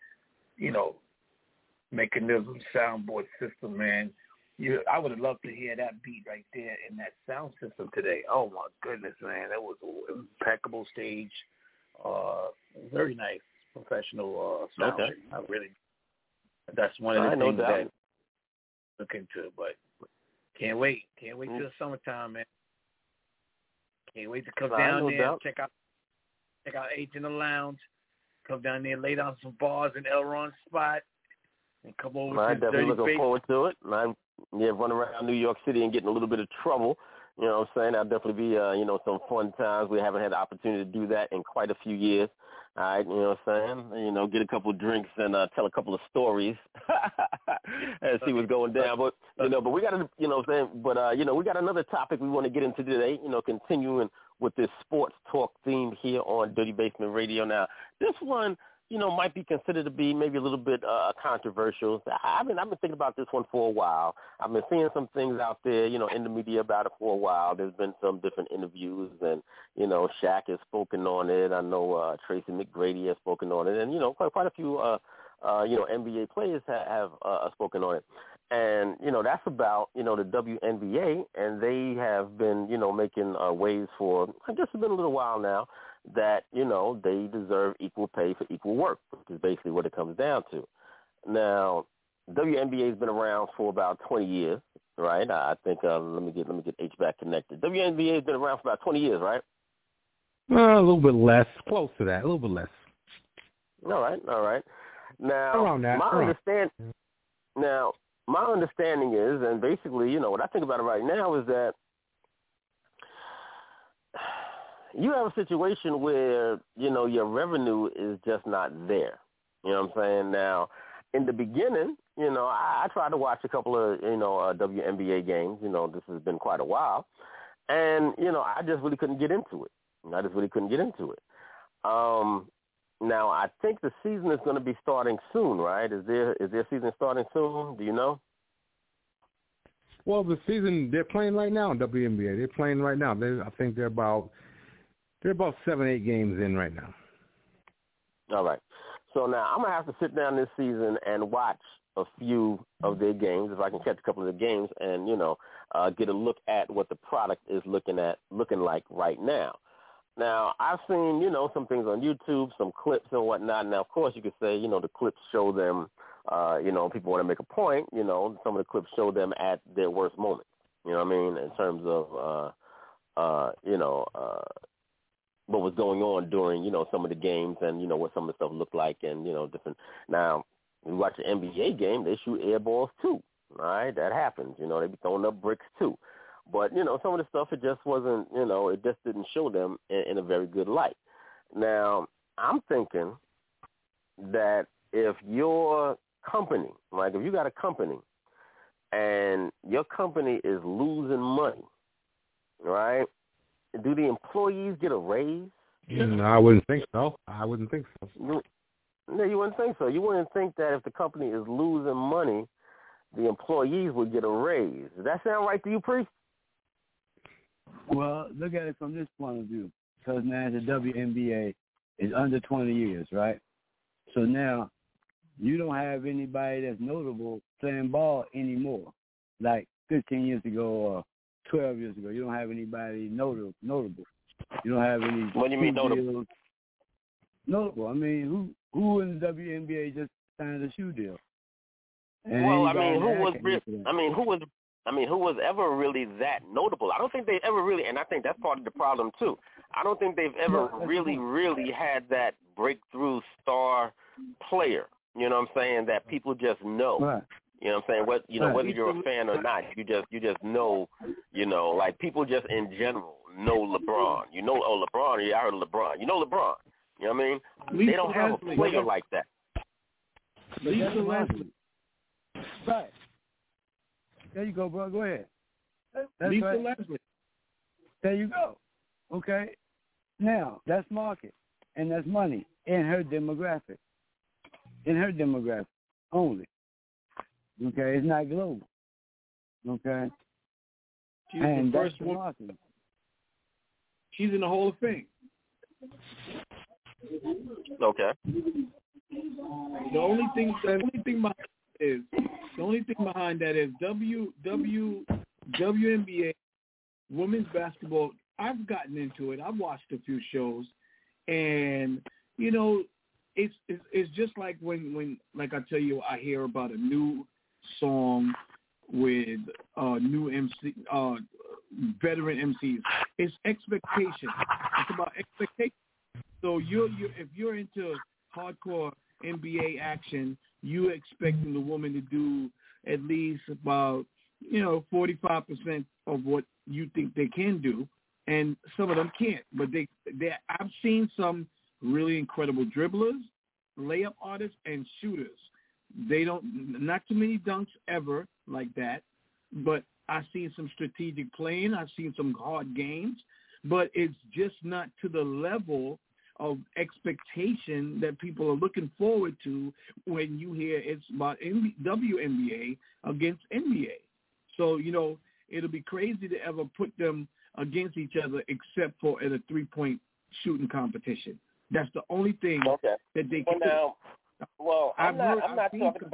mechanism, soundboard system, man. I would have loved to hear that beat right there in that sound system today. Oh, my goodness, man. That was an impeccable stage. Very nice professional sound. Okay. That's one of the things that I look into, but can't wait till the summertime, man. Can't wait to come down there, check out H in the Lounge, come down there, lay down some bars in Elron's spot, and come over to I'm definitely looking forward to it. I'm running around New York City and getting a little bit of trouble. You know what I'm saying? That'll definitely be, some fun times. We haven't had the opportunity to do that in quite a few years. All right, you know what I'm saying? Get a couple of drinks and tell a couple of stories and see what's going down. But, but we got to, we got another topic we want to get into today, continuing with this sports talk theme here on Dirty Basement Radio. Now, this one might be considered to be maybe a little bit controversial. I've been thinking about this one for a while. I've been seeing some things out there, in the media about it for a while. There's been some different interviews, and Shaq has spoken on it. I know Tracy McGrady has spoken on it, and quite a few NBA players have spoken on it. And that's about the WNBA, and they have been making waves for, I guess it's been a little while now, that, they deserve equal pay for equal work, which is basically what it comes down to. Now, WNBA has been around for about 20 years, right? I think, let me get HVAC connected. WNBA has been around for about 20 years, right? A little bit less, close to that, a little bit less. All right. Now, around that. My understanding is, and basically, what I think about it right now is that you have a situation where, your revenue is just not there. You know what I'm saying? Now, in the beginning, I tried to watch a couple of, WNBA games. This has been quite a while. And, I just really couldn't get into it. Now, I think the season is going to be starting soon, right? Is there season starting soon? Do you know? Well, the season, they're playing right now in WNBA. They're playing right now. I think they're about 7-8 games in right now. All right. So now I'm going to have to sit down this season and watch a few of their games, if I can catch a couple of the games, and, get a look at what the product is looking like right now. Now, I've seen, some things on YouTube, some clips and whatnot. Now, of course, you could say, the clips show them, people want to make a point, some of the clips show them at their worst moments, you know what I mean, in terms of, what was going on during, some of the games and, what some of the stuff looked like and, different. Now, when you watch an NBA game, they shoot air balls too, all right? That happens. They be throwing up bricks too. But, some of the stuff, it just wasn't, it just didn't show them in a very good light. Now, I'm thinking that if your company, like if you got a company and your company is losing money, right, do the employees get a raise? No, I wouldn't think so. No, you wouldn't think so. You wouldn't think that if the company is losing money, the employees would get a raise. Does that sound right to you, Priest? Well, look at it from this point of view, because now the WNBA is under 20 years, right? So now you don't have anybody that's notable playing ball anymore, like 15 years ago or 12 years ago. You don't have anybody notable. You don't have any. What do you mean notable? Notable. I mean, who in the WNBA just signed a shoe deal? And well, who was ever really that notable? I don't think they ever really, and I think that's part of the problem too. I don't think they've ever really had that breakthrough star player. You know what I'm saying? That people just know. Right. You know what I'm saying? Whether you're a fan or not, you just know. Like people just in general know LeBron. LeBron. Yeah, I heard of LeBron. You know LeBron. You know what I mean? They don't have a player like that. Lisa Leslie. Right. There you go, bro. Go ahead. That's Lisa right. Leslie. There you go. Okay. Now, that's market, and that's money in her demographic. In her demographic only. Okay? It's not global. Okay? She's the first one. Market. She's in the Hall of Fame. Okay. The only thing behind that is WNBA women's basketball. I've gotten into it. I've watched a few shows, and it's just like when like I tell you, I hear about a new song with new MC, veteran MCs. It's expectation. It's about expectation. So if you're into hardcore NBA action, you expecting the woman to do at least about 45% of what you think they can do, and some of them can't. But I've seen some really incredible dribblers, layup artists, and shooters. They not too many dunks ever like that, but I've seen some strategic playing. I've seen some hard games, but it's just not to the level of expectation that people are looking forward to when you hear it's about WNBA against NBA. So, it'll be crazy to ever put them against each other except for at a 3-point shooting competition. That's the only thing that they can do. I'm not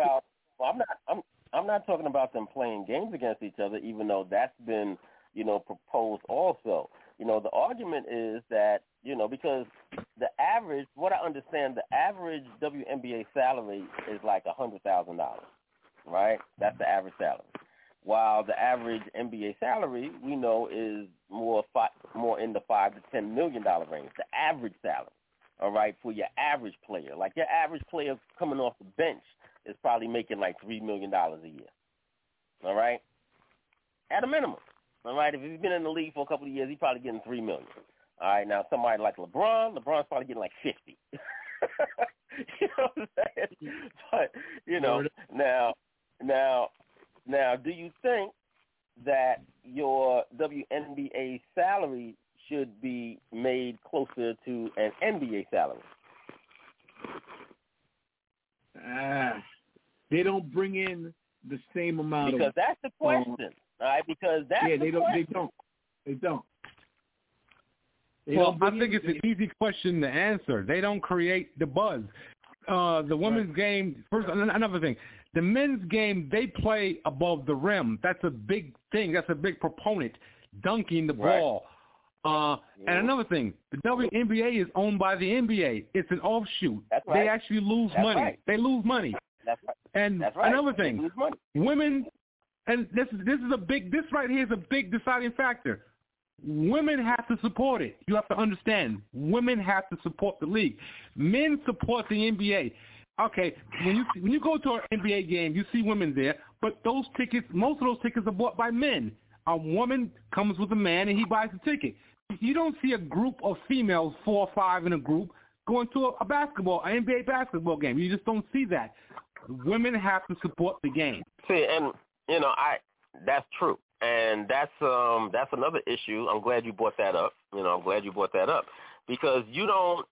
talking about them playing games against each other, even though that's been, proposed also. The argument is that, because the average, what I understand, the average WNBA salary is like $100,000, right? That's the average salary. While the average NBA salary, we know, is more in the $5 to $10 million range, the average salary, all right, for your average player. Like your average player coming off the bench is probably making like $3 million a year, all right, at a minimum, all right? If he's been in the league for a couple of years, he's probably getting $3 million. All right, now somebody like LeBron's probably getting like 50. You know what I'm saying? But, now, do you think that your WNBA salary should be made closer to an NBA salary? They don't bring in the same amount because that's the question, all right? Because that's they don't. I think it's an easy question to answer. They don't create the buzz. The women's game, first, another thing, the men's game, they play above the rim. That's a big thing. That's a big proponent, dunking the ball. And another thing, the WNBA is owned by the NBA. It's an offshoot. That's right. They actually lose money. Right. They lose money. That's right. And That's right. another thing, women, and this right here is a big deciding factor. Women have to support it. You have to understand. Women have to support the league. Men support the NBA. Okay, when you go to an NBA game, you see women there, but those tickets, most of those tickets are bought by men. A woman comes with a man, and he buys the ticket. You don't see a group of females, 4 or 5 in a group, going to an NBA basketball game. You just don't see that. Women have to support the game. See, and that's true. And that's another issue. I'm glad you brought that up. Because you don't,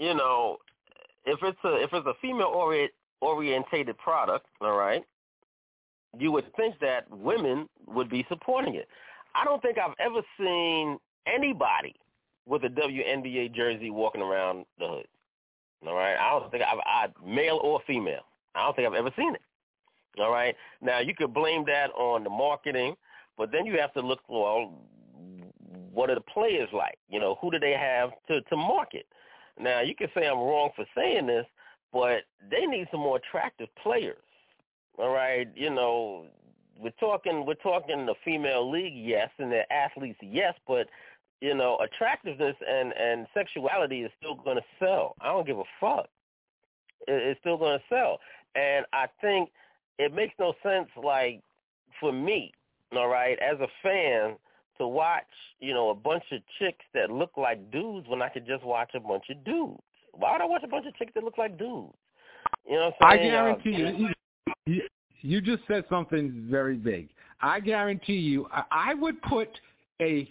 if it's a female orientated product, all right, you would think that women would be supporting it. I don't think I've ever seen anybody with a WNBA jersey walking around the hood. All right, I don't think I've male or female. I don't think I've ever seen it. All right, now you could blame that on the marketing. But then you have to look for, what are the players like? Who do they have to market? Now, you can say I'm wrong for saying this, but they need some more attractive players. All right, we're talking the female league, yes, and the athletes, yes, but attractiveness and sexuality is still going to sell. I don't give a fuck. It's still going to sell, and I think it makes no sense, like, for me, all right, as a fan, to watch, a bunch of chicks that look like dudes when I could just watch a bunch of dudes. Why would I watch a bunch of chicks that look like dudes? You know what I'm saying? I guarantee you just said something very big. I guarantee you, I would put a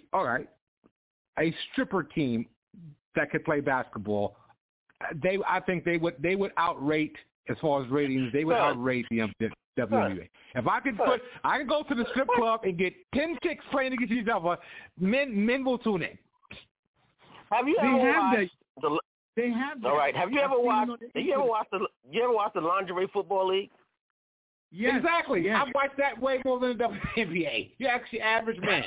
stripper team that could play basketball. I think they would outrate, as far as ratings, they would outrate the WNBA. If I could I could go to the strip club and get 10 chicks playing against each other. Men will tune in. Have you ever watched They have that. All right. Have you ever watched the Lingerie Football League? Yes. Exactly. Yes. I've watched that way more than the WNBA. You're actually average man.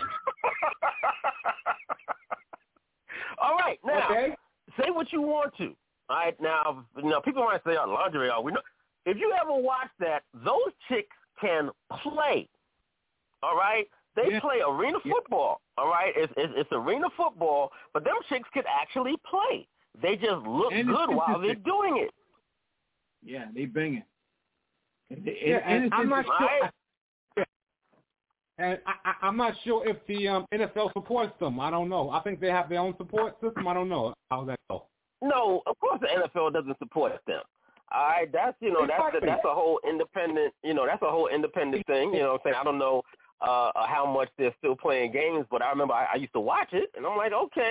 All right. Now, say what you want to. All right. Now, people might say, lingerie, we know. If you ever watch that, those chicks can play, all right? They play arena football, all right? It's arena football, but them chicks could actually play. They just look good while they're doing it. Yeah, they bang it. I'm not sure. And I'm not sure if the NFL supports them. I don't know. I think they have their own support system. I don't know how that goes. No, of course the NFL doesn't support them. All right, that's a whole independent, that's a whole independent thing. You know what I'm saying? I don't know how much they're still playing games, but I remember I used to watch it, and I'm like, okay,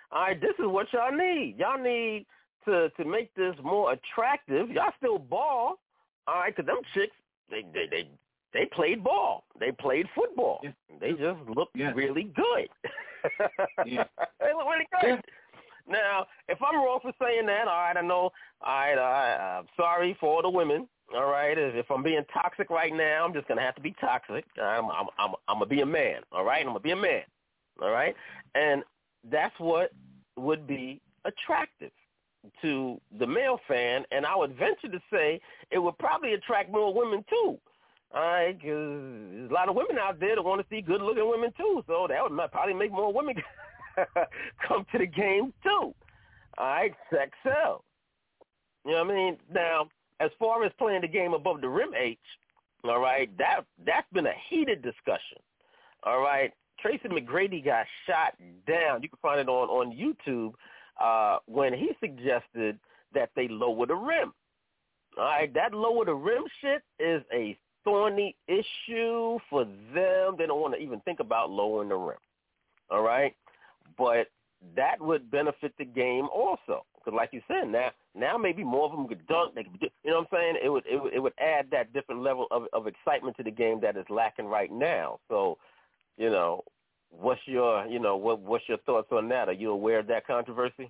All right, this is what y'all need. Y'all need to make this more attractive. Y'all still ball, all right? Because them chicks, they played ball. They played football. Yeah. They just looked really good. They look really good. Yeah. Now, if I'm wrong for saying that, all right, I know. All right, I'm sorry for all the women. All right, if I'm being toxic right now, I'm just gonna have to be toxic. I'm gonna be a man. All right, I'm gonna be a man. All right, and that's what would be attractive to the male fan, and I would venture to say it would probably attract more women too. All right, because there's a lot of women out there that want to see good-looking women too, so that would probably make more women come to the game too. All right, sex sells. You know what I mean? Now, as far as playing the game above the rim, H, all right, that's been a heated discussion. All right, Tracy McGrady got shot down. You can find it on YouTube when he suggested that they lower the rim. All right, that lower the rim shit is a thorny issue for them. They don't want to even think about lowering the rim. All right, but that would benefit the game also. Because like you said, now maybe more of them could dunk. They could, you know what I'm saying? It would add that different level of excitement to the game that is lacking right now. So, you know, what's your thoughts on that? Are you aware of that controversy?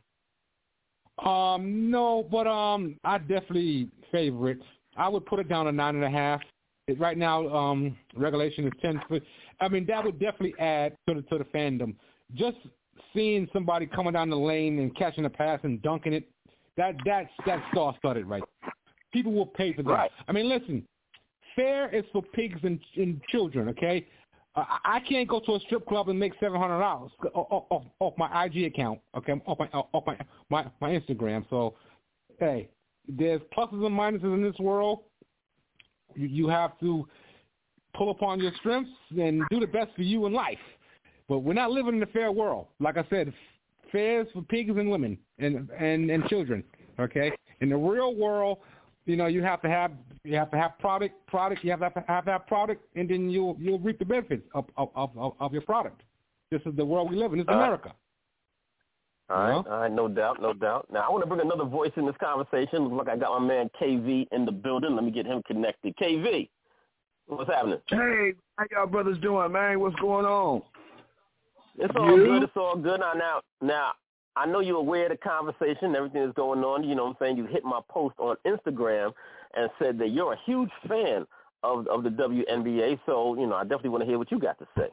No, but I definitely favor it. I would put it down to 9.5. Right now, regulation is 10. I mean, that would definitely add to the fandom. Just seeing somebody coming down the lane and catching a pass and dunking it, that's star-studded right there. People will pay for that. Right. I mean, listen, fair is for pigs and children, okay? I can't go to a strip club and make $700 off my IG account, okay, off my Instagram. So, hey, there's pluses and minuses in this world. You have to pull upon your strengths and do the best for you in life. But we're not living in a fair world. Like I said, fair is for pigs and women and children, okay? In the real world, you know, you have to have product, you have to have product, and then you'll reap the benefits of your product. This is the world we live in. This is America. All right, no doubt. Now, I want to bring another voice in this conversation. Looks like I got my man KV in the building. Let me get him connected. KV, what's happening? Hey, how y'all brothers doing, man? What's going on? It's all good. It's all good. Now, I know you're aware of the conversation, everything that's going on. You know what I'm saying? You hit my post on Instagram and said that you're a huge fan of the WNBA. So, you know, I definitely want to hear what you got to say.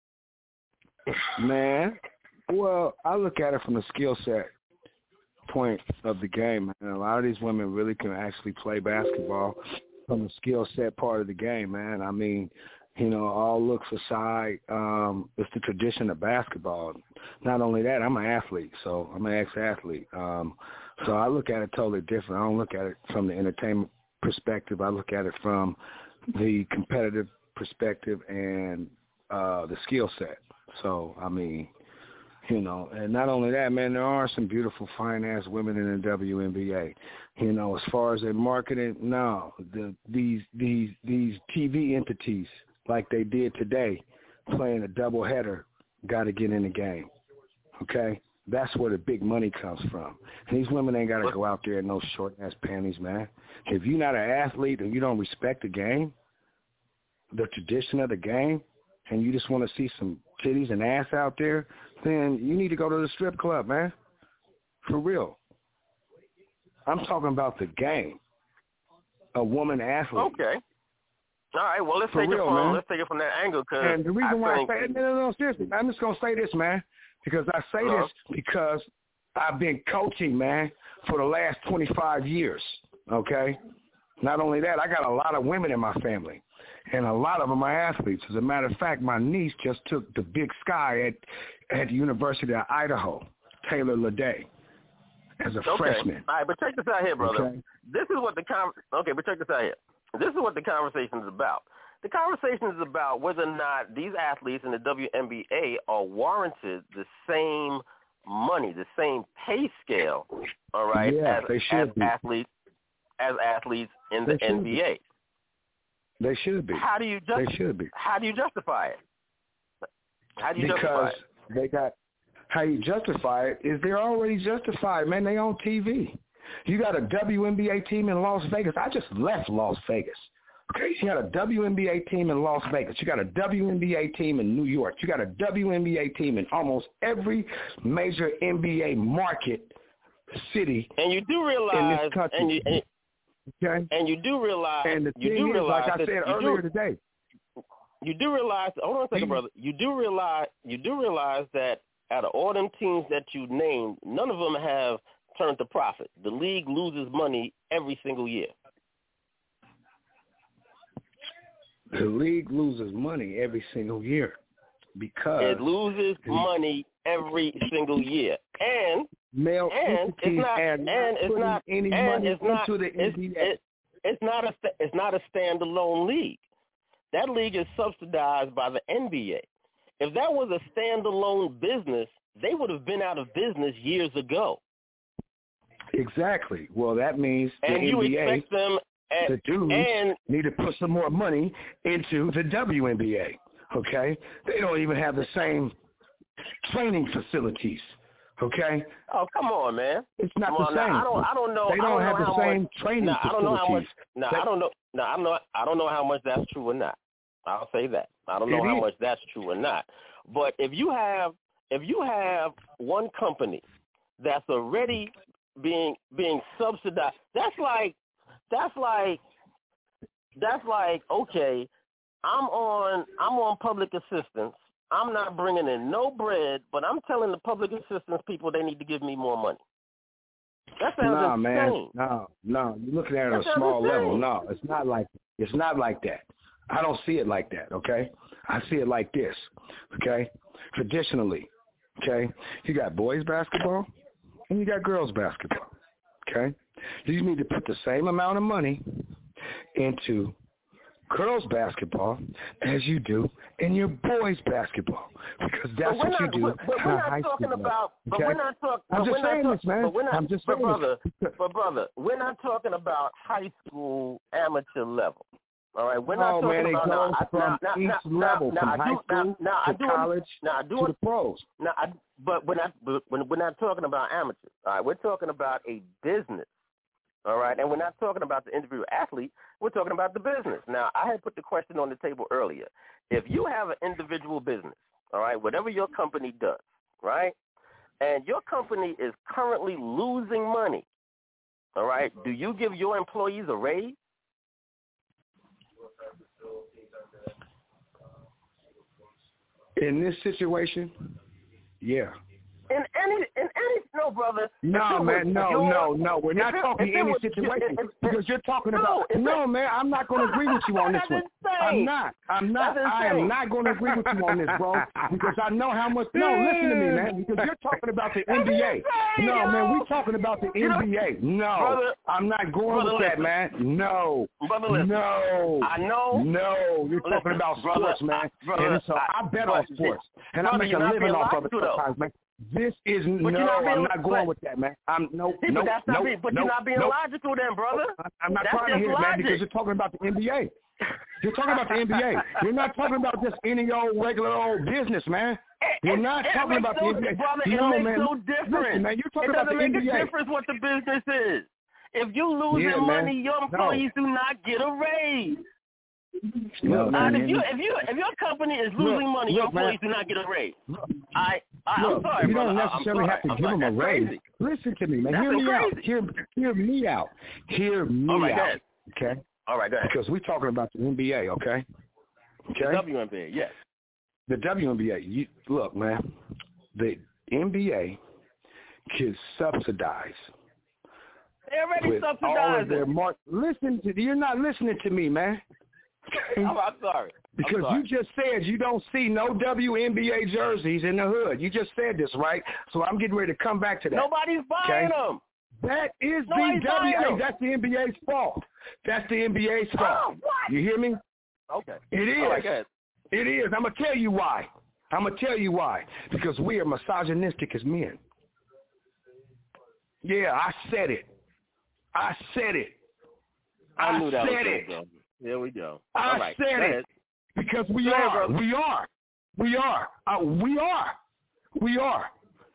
Man, well, I look at it from the skill set point of the game. And a lot of these women really can actually play basketball from the skill set part of the game, man. I mean, you know, all looks aside, it's the tradition of basketball. Not only that, I'm an athlete, so I'm an ex-athlete. So I look at it totally different. I don't look at it from the entertainment perspective. I look at it from the competitive perspective and the skill set. So, I mean, you know, and not only that, man, there are some beautiful, fine-ass women in the WNBA. You know, as far as their marketing, no, these TV entities, like they did today, playing a doubleheader, got to get in the game, okay? That's where the big money comes from. And these women ain't got to go out there in no short-ass panties, man. If you're not an athlete and you don't respect the game, the tradition of the game, and you just want to see some titties and ass out there, then you need to go to the strip club, man, for real. I'm talking about the game, a woman athlete. Okay. All right, well, let's take it from that angle. And the reason why I say no, seriously, I'm just going to say this, man, because I say this because I've been coaching, man, for the last 25 years, okay? Not only that, I got a lot of women in my family, and a lot of them are athletes. As a matter of fact, my niece just took the Big Sky at the University of Idaho, Taylor Lede, as a freshman. All right, but check this out here, brother. Okay. This is what but check this out here. This is what the conversation is about. The conversation is about whether or not these athletes in the WNBA are warranted the same money, the same pay scale, all right, as athletes in the NBA. They should be. How do you They should be. How do you justify it? Because how you justify it is they're already justified, man. They on TV. You got a WNBA team in Las Vegas. I just left Las Vegas. Okay, you got a WNBA team in Las Vegas. You got a WNBA team in New York. You got a WNBA team in almost every major NBA market city. And you do realize, in this country. And you do realize, and the thing is, like I said earlier today, you do realize. Hold on a second, brother. You do realize that out of all them teams that you named, none of them have turned to profit. The league loses money every single year. The league loses money every single year because it loses money every single year, and male entities it's not a standalone league. That league is subsidized by the NBA. If that was a standalone business, they would have been out of business years ago. Exactly. Well, that means the and you NBA, expect them the dudes need to put some more money into the WNBA. Okay, they don't even have the same training facilities. Okay. Oh, come on, man. It's not the same. I don't know. They don't have the same training facilities. I don't know how much. I don't know how much that's true or not. I'll say that. I don't know how much that's true or not. But if you have one company that's already being subsidized, that's like okay, I'm on public assistance. I'm not bringing in no bread, but I'm telling the public assistance people they need to give me more money. That sounds insane. Man. No. You're looking at it at a small level. No, it's not like that. I don't see it like that, okay? I see it like this, okay? Traditionally, okay? You got boys basketball and you got girls basketball, okay? You need to put the same amount of money into girls basketball as you do in your boys basketball because that's what you do. But we're not talking about. But we're not talking. I'm just saying this, man. I'm just saying this. But brother, we're not talking about high school amateur level. All right, we're not talking about from each level, from high school to college to the pros. But we're not talking about amateurs. All right, we're talking about a business. All right, and we're not talking about the individual athlete. We're talking about the business. Now, I had put the question on the table earlier. If you have an individual business, all right, whatever your company does, right, and your company is currently losing money, all right, do you give your employees a raise? In this situation, yeah. In any, no, brother. No, man, no. We're not talking any situation because you're talking about. No, man, I'm not going to agree with you on this one. I'm not. I am not going to agree with you on this, bro, because I know how much. No, listen to me, man, because you're talking about the NBA. No, man, we're talking about the NBA. No, I'm not going with that, man. No, no. I know. No, you're talking about sports, man. And so I bet on sports, and I make a living off of it sometimes, man. This is I'm not going with that, man. But you're not being logical then, brother. I'm not trying to hear it, man, because you're talking about the NBA. You're talking about the NBA. You're not talking about just any old regular old business, man. You're not talking about the NBA. Brother, it makes no difference. Listen, man, you're talking about the NBA. It doesn't make a difference what the business is. If you lose your money, your employees do not get a raise. Look, if your company is losing money, your employees do not get a raise. I'm sorry, you brother. don't necessarily have to give them a raise. Crazy. Listen to me, man. Hear me out. Hear me out. Okay? All right, go ahead. Because we're talking about the NBA, okay? The WNBA, yes. The WNBA. Look, man, the NBA can subsidize. They already subsidized all of their you're not listening to me, man. I'm sorry. Because you just said you don't see no WNBA jerseys in the hood. You just said this, right? So I'm getting ready to come back to that. Nobody's buying them. That is that's the NBA's fault. That's the NBA's fault. Oh, what? You hear me? Okay. It is. All right, go ahead. It is. I'm going to tell you why. Because we are misogynistic as men. Yeah, I said it. I knew that said was it. Good, here we go. I said it. Because we are.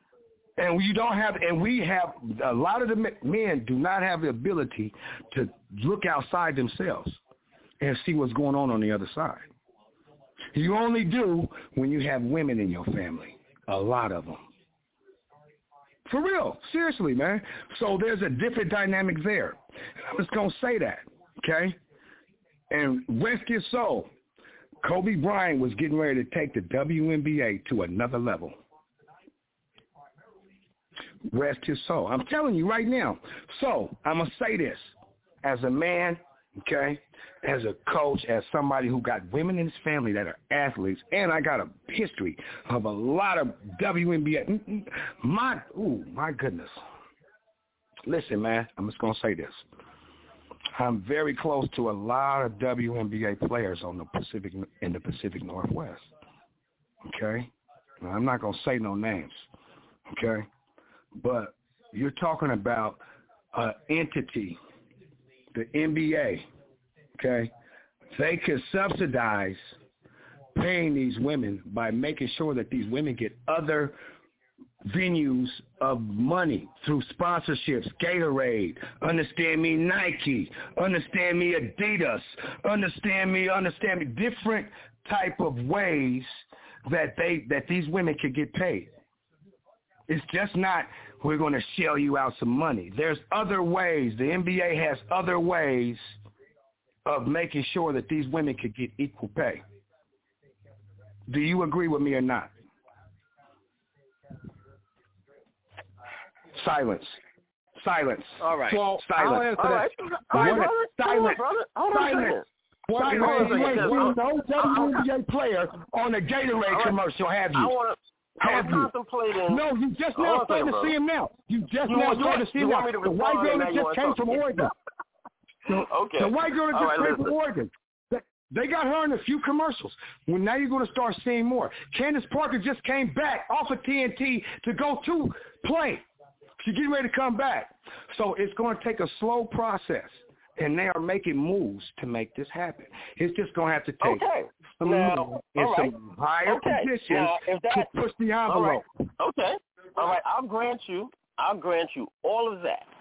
And you don't have, and we have, a lot of the men do not have the ability to look outside themselves and see what's going on the other side. You only do when you have women in your family, a lot of them. For real, seriously, man. So there's a different dynamic there. I'm just going to say that, okay? And rest his soul, Kobe Bryant was getting ready to take the WNBA to another level. Rest his soul. I'm telling you right now. So I'm going to say this. As a man, okay, as a coach, as somebody who got women in his family that are athletes, and I got a history of a lot of WNBA. My goodness. Listen, man, I'm just going to say this. I'm very close to a lot of WNBA players in the Pacific Northwest, okay? Now, I'm not going to say no names, okay? But you're talking about an entity, the NBA, okay? They could subsidize paying these women by making sure that these women get other venues of money through sponsorships, Gatorade, understand me, Nike, understand me, Adidas, understand me, different type of ways that these women could get paid. It's just not, we're going to shell you out some money. There's other ways. The NBA has other ways of making sure that these women could get equal pay. Do you agree with me or not? Silence. All right. So silence. All right, brother. Silence. Hold on a second. No WNBA player on a Gatorade commercial, have you? I'm contemplating. No, you just now starting to see him now. You just now starting to see him now. The white girl that just came from Oregon. Okay. The white girl that just came from Oregon. They got her in a few commercials. Well, now you're going to start seeing more. Candace Parker just came back off of TNT to go to play. She's getting ready to come back. So it's going to take a slow process, and they are making moves to make this happen. It's just going to have to take some higher positions to push the envelope. Okay. All right. I'll grant you all of that.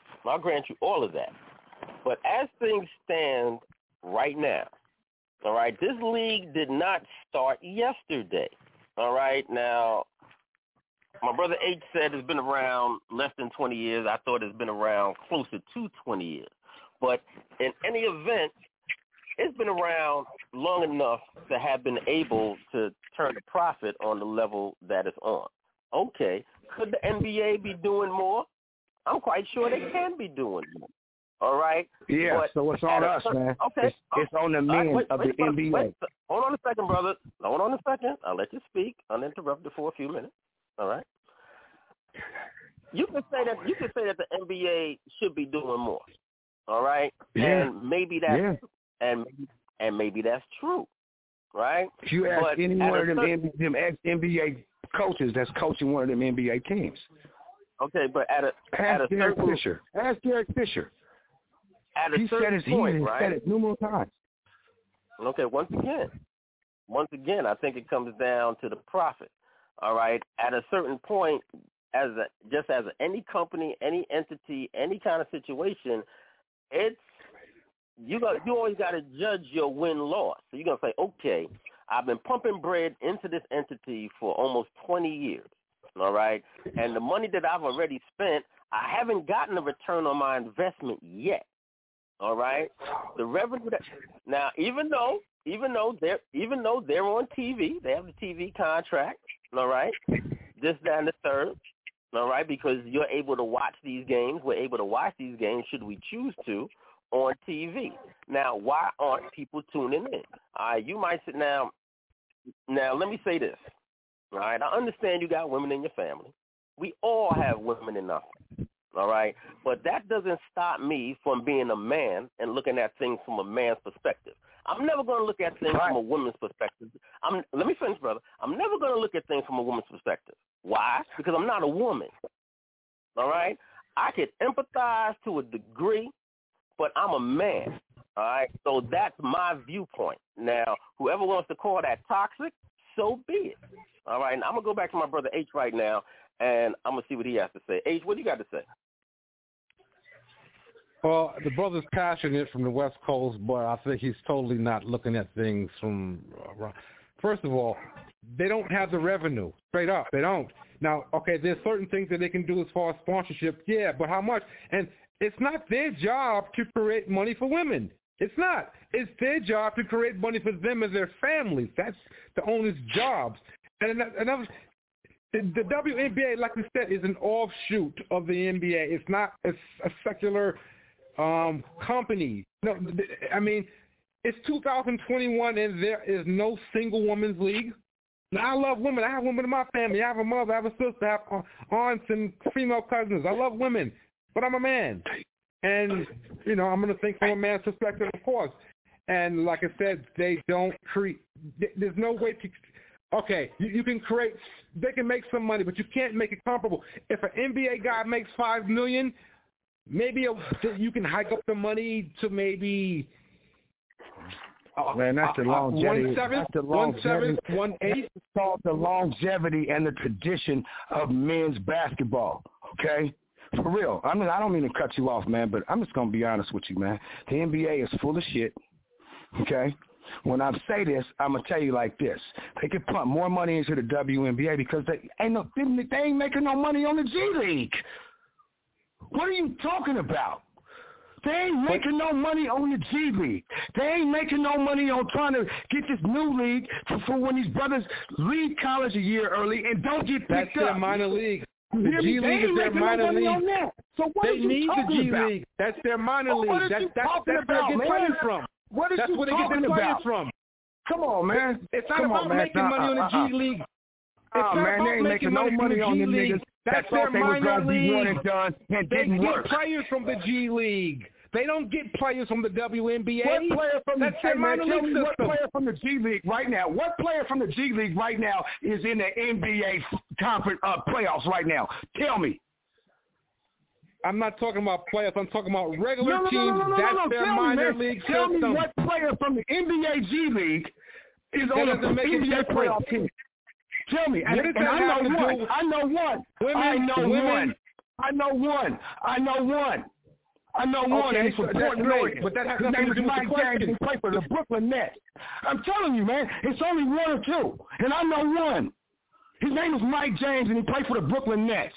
But as things stand right now, all right, this league did not start yesterday. All right. Now, my brother H said it's been around less than 20 years. I thought it's been around closer to 20 years. But in any event, it's been around long enough to have been able to turn a profit on the level that it's on. Okay. Could the NBA be doing more? I'm quite sure they can be doing more. All right? Yeah, but so it's on us, man. Okay. It's on the men of the NBA. Hold on a second, brother. Hold on a second. I'll let you speak uninterrupted for a few minutes. All right? You can say that the NBA should be doing more. All right? Yeah. And maybe that's and maybe that's true. Right? If you ask any one of them ex-NBA coaches that's coaching one of them NBA teams. Okay, but Ask Derek Fisher. He said it numerous times. Okay, once again, I think it comes down to the profit. All right, at a certain point, as any company, any entity, any kind of situation, you always got to judge your win-loss. So you're gonna say, okay, I've been pumping bread into this entity for almost 20 years. All right, and the money that I've already spent, I haven't gotten a return on my investment yet. All right, the revenue now, even though they're on TV, they have the TV contract. All right, this, that, and the third. All right, because you're able to watch these games. We're able to watch these games should we choose to on TV. Now, why aren't people tuning in? You might sit now. Let me say this. All right, I understand you got women in your family. We all have women in our family. All right, but that doesn't stop me from being a man and looking at things from a man's perspective. I'm never going to look at things from a woman's perspective. Let me finish, brother. I'm never going to look at things from a woman's perspective. Why? Because I'm not a woman. All right, I can empathize to a degree, but I'm a man. All right, so that's my viewpoint. Now, whoever wants to call that toxic, so be it. All right, and I'm going to go back to my brother H right now, and I'm going to see what he has to say. H, what do you got to say? Well, the brother's passionate from the West Coast, but I think he's totally not looking at things from first of all, they don't have the revenue. Straight up, they don't. Now, okay, there's certain things that they can do as far as sponsorship, yeah, but how much? And it's not their job to create money for women. It's not. It's their job to create money for them and their families. That's the owner's jobs. And the WNBA, like we said, is an offshoot of the NBA. It's not a secular company. No, I mean, it's 2021 and there is no single women's league. Now, I love women. I have women in my family. I have a mother. I have a sister. I have aunts and female cousins. I love women, but I'm a man. And, you know, I'm going to think from a man's perspective, of course. And like I said, they don't create – there's no way to – okay, you can create – they can make some money, but you can't make it comparable. If an NBA guy makes $5 million, maybe you can hike up the money to maybe – man, that's the longevity. That's the longevity. 1/7, 1/8. It's called the longevity and the tradition of men's basketball. Okay, for real. I mean, I don't mean to cut you off, man, but I'm just gonna be honest with you, man. The NBA is full of shit. Okay. When I say this, I'm gonna tell you like this: they can pump more money into the WNBA because they ain't making no money on the G League. What are you talking about? They ain't making no money on the G League. They ain't making no money on trying to get this new league for when these brothers leave college a year early and don't get picked up. That's their minor league. The G League is their minor league. So what they need the G about? League. That's their minor league. That's where they get players from. What That's where they get their players from. Come on, man. It's not about making money on the G League. Oh, man, they ain't making no money on the niggas. That's their minor league. One and done and they didn't get work. players from the G League. They don't get players from the WNBA. What player from That's the their minor league system. What player from the G League right now? What player from the G League right now is in the NBA conference playoffs right now? Tell me. I'm not talking about playoffs. I'm talking about regular teams. That's their minor league system. Tell me what player from the NBA G League is on the NBA playoff team. Tell me. And I know one. And he's from Portland, Oregon. But that has His nothing name to do is with the Mike James. He played for the Brooklyn Nets. I'm telling you, man, it's only one or two, and I know one. His name is Mike James, and he played for the Brooklyn Nets.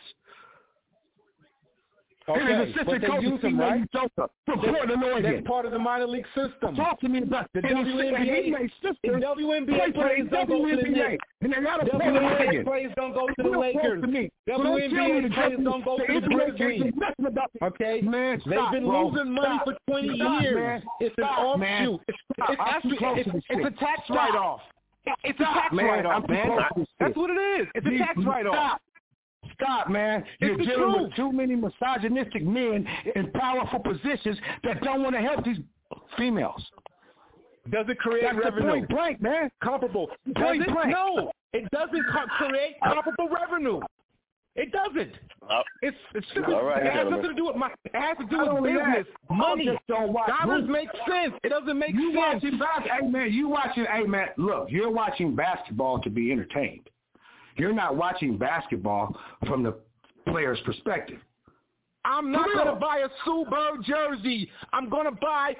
Okay, and his assistant coach is from Portland, Oregon. That's part of the minor league system. Talk to me about the WNBA. The WNBA players don't go to the Knicks. WNBA players don't go to the Lakers. WNBA players don't go to the Grizzlies. Okay? They've been losing money for 20 years. It's an offshoot. It's a tax write-off. It's a tax write-off, man. That's what it is. It's a tax write-off. Stop, man. You're dealing with too many misogynistic men in powerful positions that don't want to help these females. Does it create revenue? Point blank, man. Comparable. Point blank. No, it doesn't create comparable revenue. It doesn't. It's simple. Right, it has nothing to do with it has to do with business, money. Dollars make sense. It doesn't make sense. Hey man, look, you're watching basketball to be entertained. You're not watching basketball from the player's perspective. I'm not going to buy a Sue Bird jersey. I'm going to buy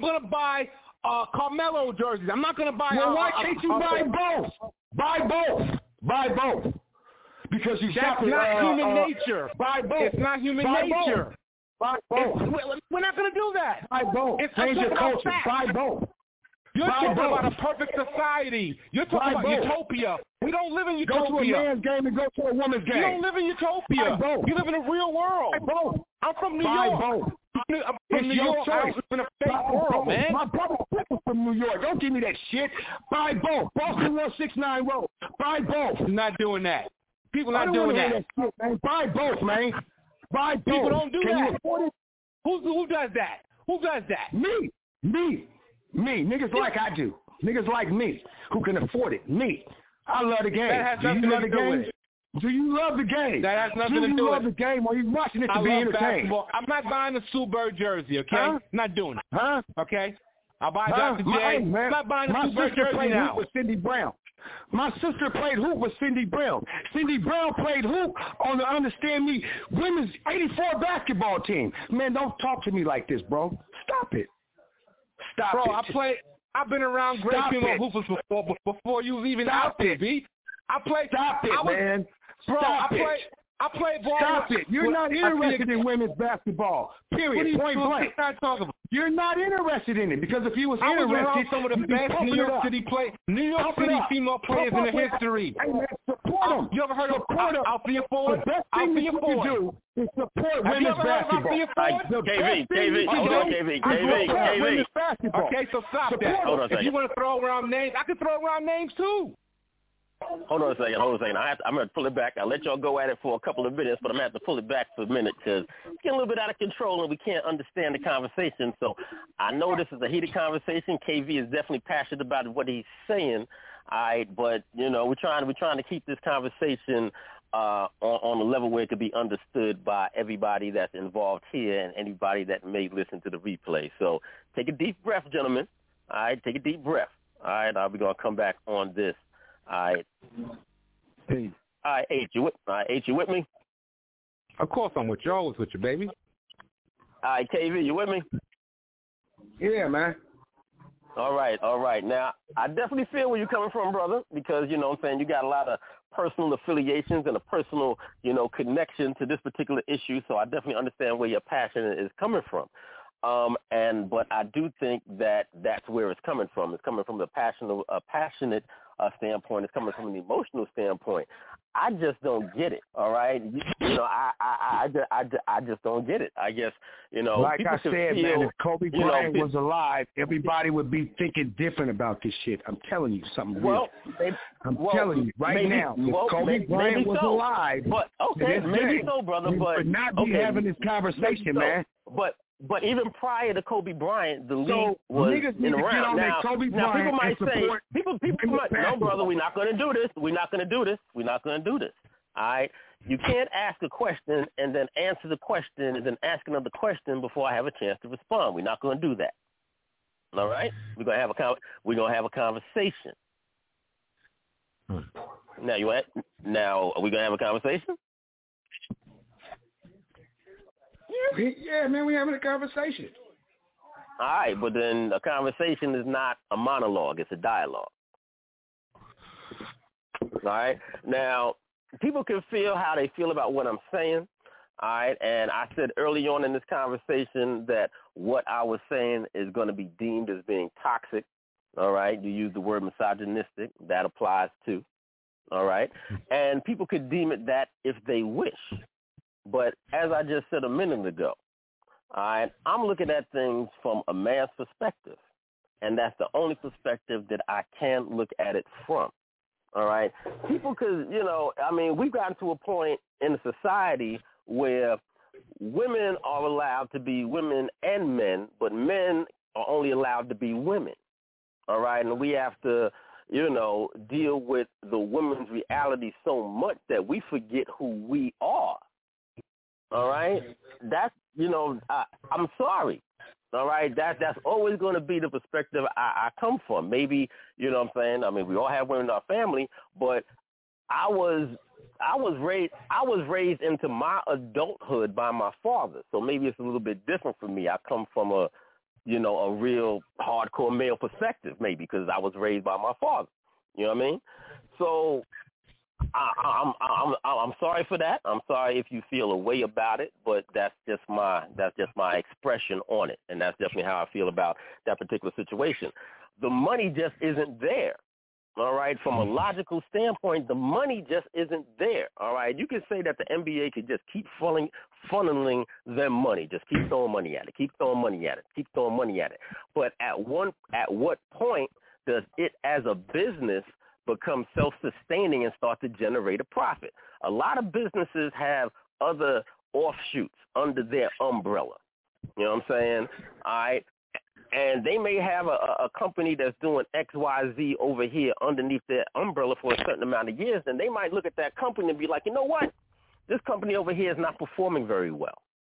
Carmelo jerseys. I'm not going to buy. Well, why can't you buy both? Buy both. Because you that's not human nature. Buy both. It's not human nature. Buy both. We're not going to do that. Buy both. Change your culture. Buy both. You're talking about a perfect society. You're talking about utopia. We don't live in utopia. Go to a man's game and go to a woman's game. You don't live in utopia. You live in a real world. I'm from New York. I'm from New York. I live in a fake world, man. My brother was from New York. Don't give me that shit. Buy both. Boston 169 Road. Buy both. You're not doing that. People not doing that. Shit, man. Buy both, man. Buy both. People don't do Can that. You afford it? Who does that? Who does that? Me. Niggas like I do. Niggas like me who can afford it. Me. I love the game. That has nothing to do with it. Do you love the game? That has nothing to do with it. Do you love the game or are you watching it to be entertained? Basketball. I'm not buying a Sue Bird jersey, okay? Huh? Not doing it. Huh? Okay? I'll buy Dr. J. I'm not buying a Sue Bird jersey now. With Cindy Brown. My sister played hoop with Cindy Brown. Cindy Brown played hoop on the Understand Me women's 84 basketball team. Man, don't talk to me like this, bro. Stop it. Stop it. Bro, I've been around great female hoopers before you was even out there, B. Man. Bro, I played ball. Stop it. You're not interested in women's basketball. Period. Point blank. You're not interested in it because if you was interested, some of the best New York City female players in the history. Hey, man, support them. You ever heard of I'll be a forward? The best thing that you can do is support women's basketball. KV. Okay, so stop that. Hold on a second. If you want to throw around names, I can throw around names too. Hold on a second. I'm going to pull it back. I'll let y'all go at it for a couple of minutes, but I'm going to have to pull it back for a minute because it's getting a little bit out of control and we can't understand the conversation. So I know this is a heated conversation. KV is definitely passionate about what he's saying. All right, but, you know, we're trying to keep this conversation on a level where it could be understood by everybody that's involved here and anybody that may listen to the replay. So take a deep breath, gentlemen. All right, take a deep breath. All right, we're going to come back on this. All right. Hey. All right, H, you with me? Of course I'm with you. Always with you, baby. All right, KV, you with me? Yeah, man. All right. Now, I definitely feel where you're coming from, brother, because, you know what I'm saying, you got a lot of personal affiliations and a personal, you know, connection to this particular issue, so I definitely understand where your passion is coming from. But I do think that that's where it's coming from. It's coming from a passionate standpoint. It's coming from an emotional standpoint. I just don't get it. All right, you know, I just don't get it. I guess, you know, like I said, man, if Kobe Bryant was alive, everybody would be thinking different about this shit. I'm telling you something real. I'm telling you right now, if Kobe Bryant was alive, but okay, maybe so, brother, we would not be having this conversation, man. But even prior to Kobe Bryant, the league was in around. Now people might say, people might, no, brother, we're not going to do this. We're not going to do this. All right? You can't ask a question and then answer the question and then ask another question before I have a chance to respond. We're not going to do that. All right? We're going to have a conversation. Now, are we going to have a conversation? Yeah, man, we're having a conversation. All right, but then a conversation is not a monologue. It's a dialogue. All right? Now, people can feel how they feel about what I'm saying. All right? And I said early on in this conversation that what I was saying is going to be deemed as being toxic. All right? You use the word misogynistic. That applies too. All right? And people could deem it that if they wish. But as I just said a minute ago, all right, I'm looking at things from a man's perspective, and that's the only perspective that I can look at it from. All right, people could, you know, I mean, we've gotten to a point in the society where women are allowed to be women and men, but men are only allowed to be women. All right, and we have to, you know, deal with the women's reality so much that we forget who we are. All right, that's, you know, I'm sorry. All right, that's always going to be the perspective I come from. Maybe, you know what I'm saying? I mean, we all have women in our family, but I was raised into my adulthood by my father. So maybe it's a little bit different for me. I come from a real hardcore male perspective, maybe because I was raised by my father. You know what I mean? So I'm sorry for that. I'm sorry if you feel a way about it, but that's just my expression on it, and that's definitely how I feel about that particular situation. The money just isn't there. All right, from a logical standpoint, the money just isn't there. All right, you can say that the NBA could just keep funneling them money, just keep throwing money at it, But at what point does it as a business become self-sustaining and start to generate a profit? A lot of businesses have other offshoots under their umbrella. You know what I'm saying? All right. And they may have a company that's doing XYZ over here underneath their umbrella for a certain amount of years, and they might look at that company and be like, you know what? This company over here is not performing very well.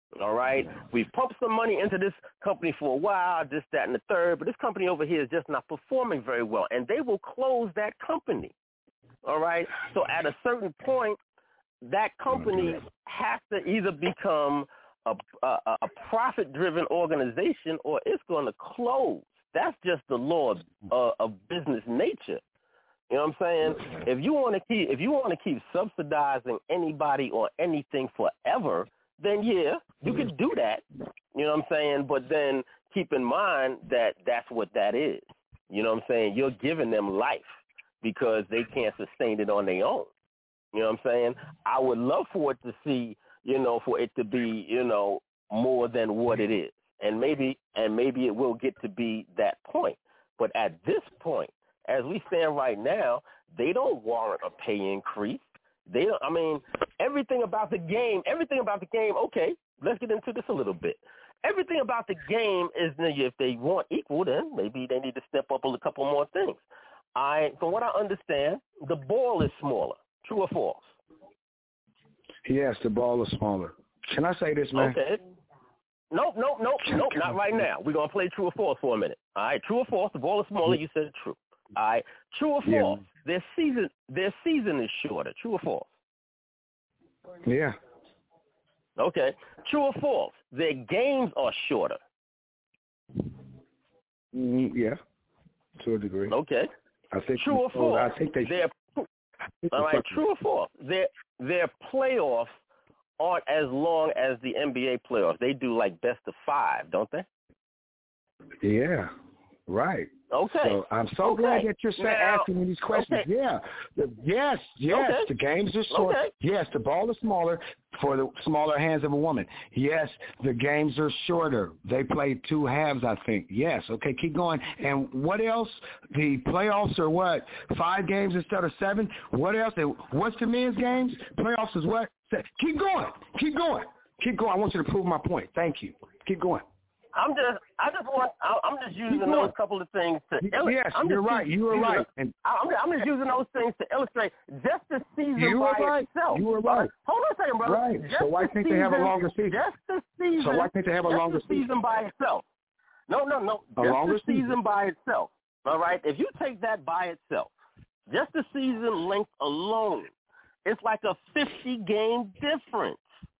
All right? We've pumped some money into this company for a while, this, that, and the third, but this company over here is just not performing very well, and they will close that company. All right? So at a certain point, that company has to either become a profit-driven organization or it's going to close. That's just the law of business nature. You know what I'm saying? If you want to keep subsidizing anybody or anything forever, then yeah, you could do that. You know what I'm saying? But then keep in mind that that's what that is. You know what I'm saying? You're giving them life because they can't sustain it on their own. You know what I'm saying? I would love for it to see, for it to be, more than what it is. And maybe it will get to be that point. But at this point, as we stand right now, they don't warrant a pay increase. They don't, everything about the game, okay, let's get into this a little bit. Everything about the game is, if they want equal, then maybe they need to step up a couple more things. From what I understand, the ball is smaller. True or false? Yes, the ball is smaller. Can I say this, man? Okay. Nope, not right now. We're going to play true or false for a minute. All right, true or false, the ball is smaller, you said true. All right, true or false, their season is shorter. True or false? Yeah. Okay, true or false, their games are shorter. Yeah, to a degree. Okay. I think true or false? I think they. All right, true or false? Their playoffs aren't as long as the NBA playoffs. They do like best of 5, don't they? Yeah, right. Okay. So I'm so glad that you're asking me these questions. Okay. Yeah. Yes. Okay. The games are short. Okay. Yes, the ball is smaller for the smaller hands of a woman. Yes, the games are shorter. They play 2 halves, I think. Yes. Okay, keep going. And what else? The playoffs are what? 5 games instead of 7? What else? What's the men's games? Playoffs is what? Keep going. I want you to prove my point. Thank you. Keep going. I'm just using those couple of things to illustrate. Yes, you're right. You were right. I'm just using those things to illustrate just the season by itself. You were right. Hold on a second, brother. Right. So why can't they have a longer season? Just the season. So why can't they have a longer season by itself? No. Just the season by itself. All right. If you take that by itself, just the season length alone, it's like a 50-game difference.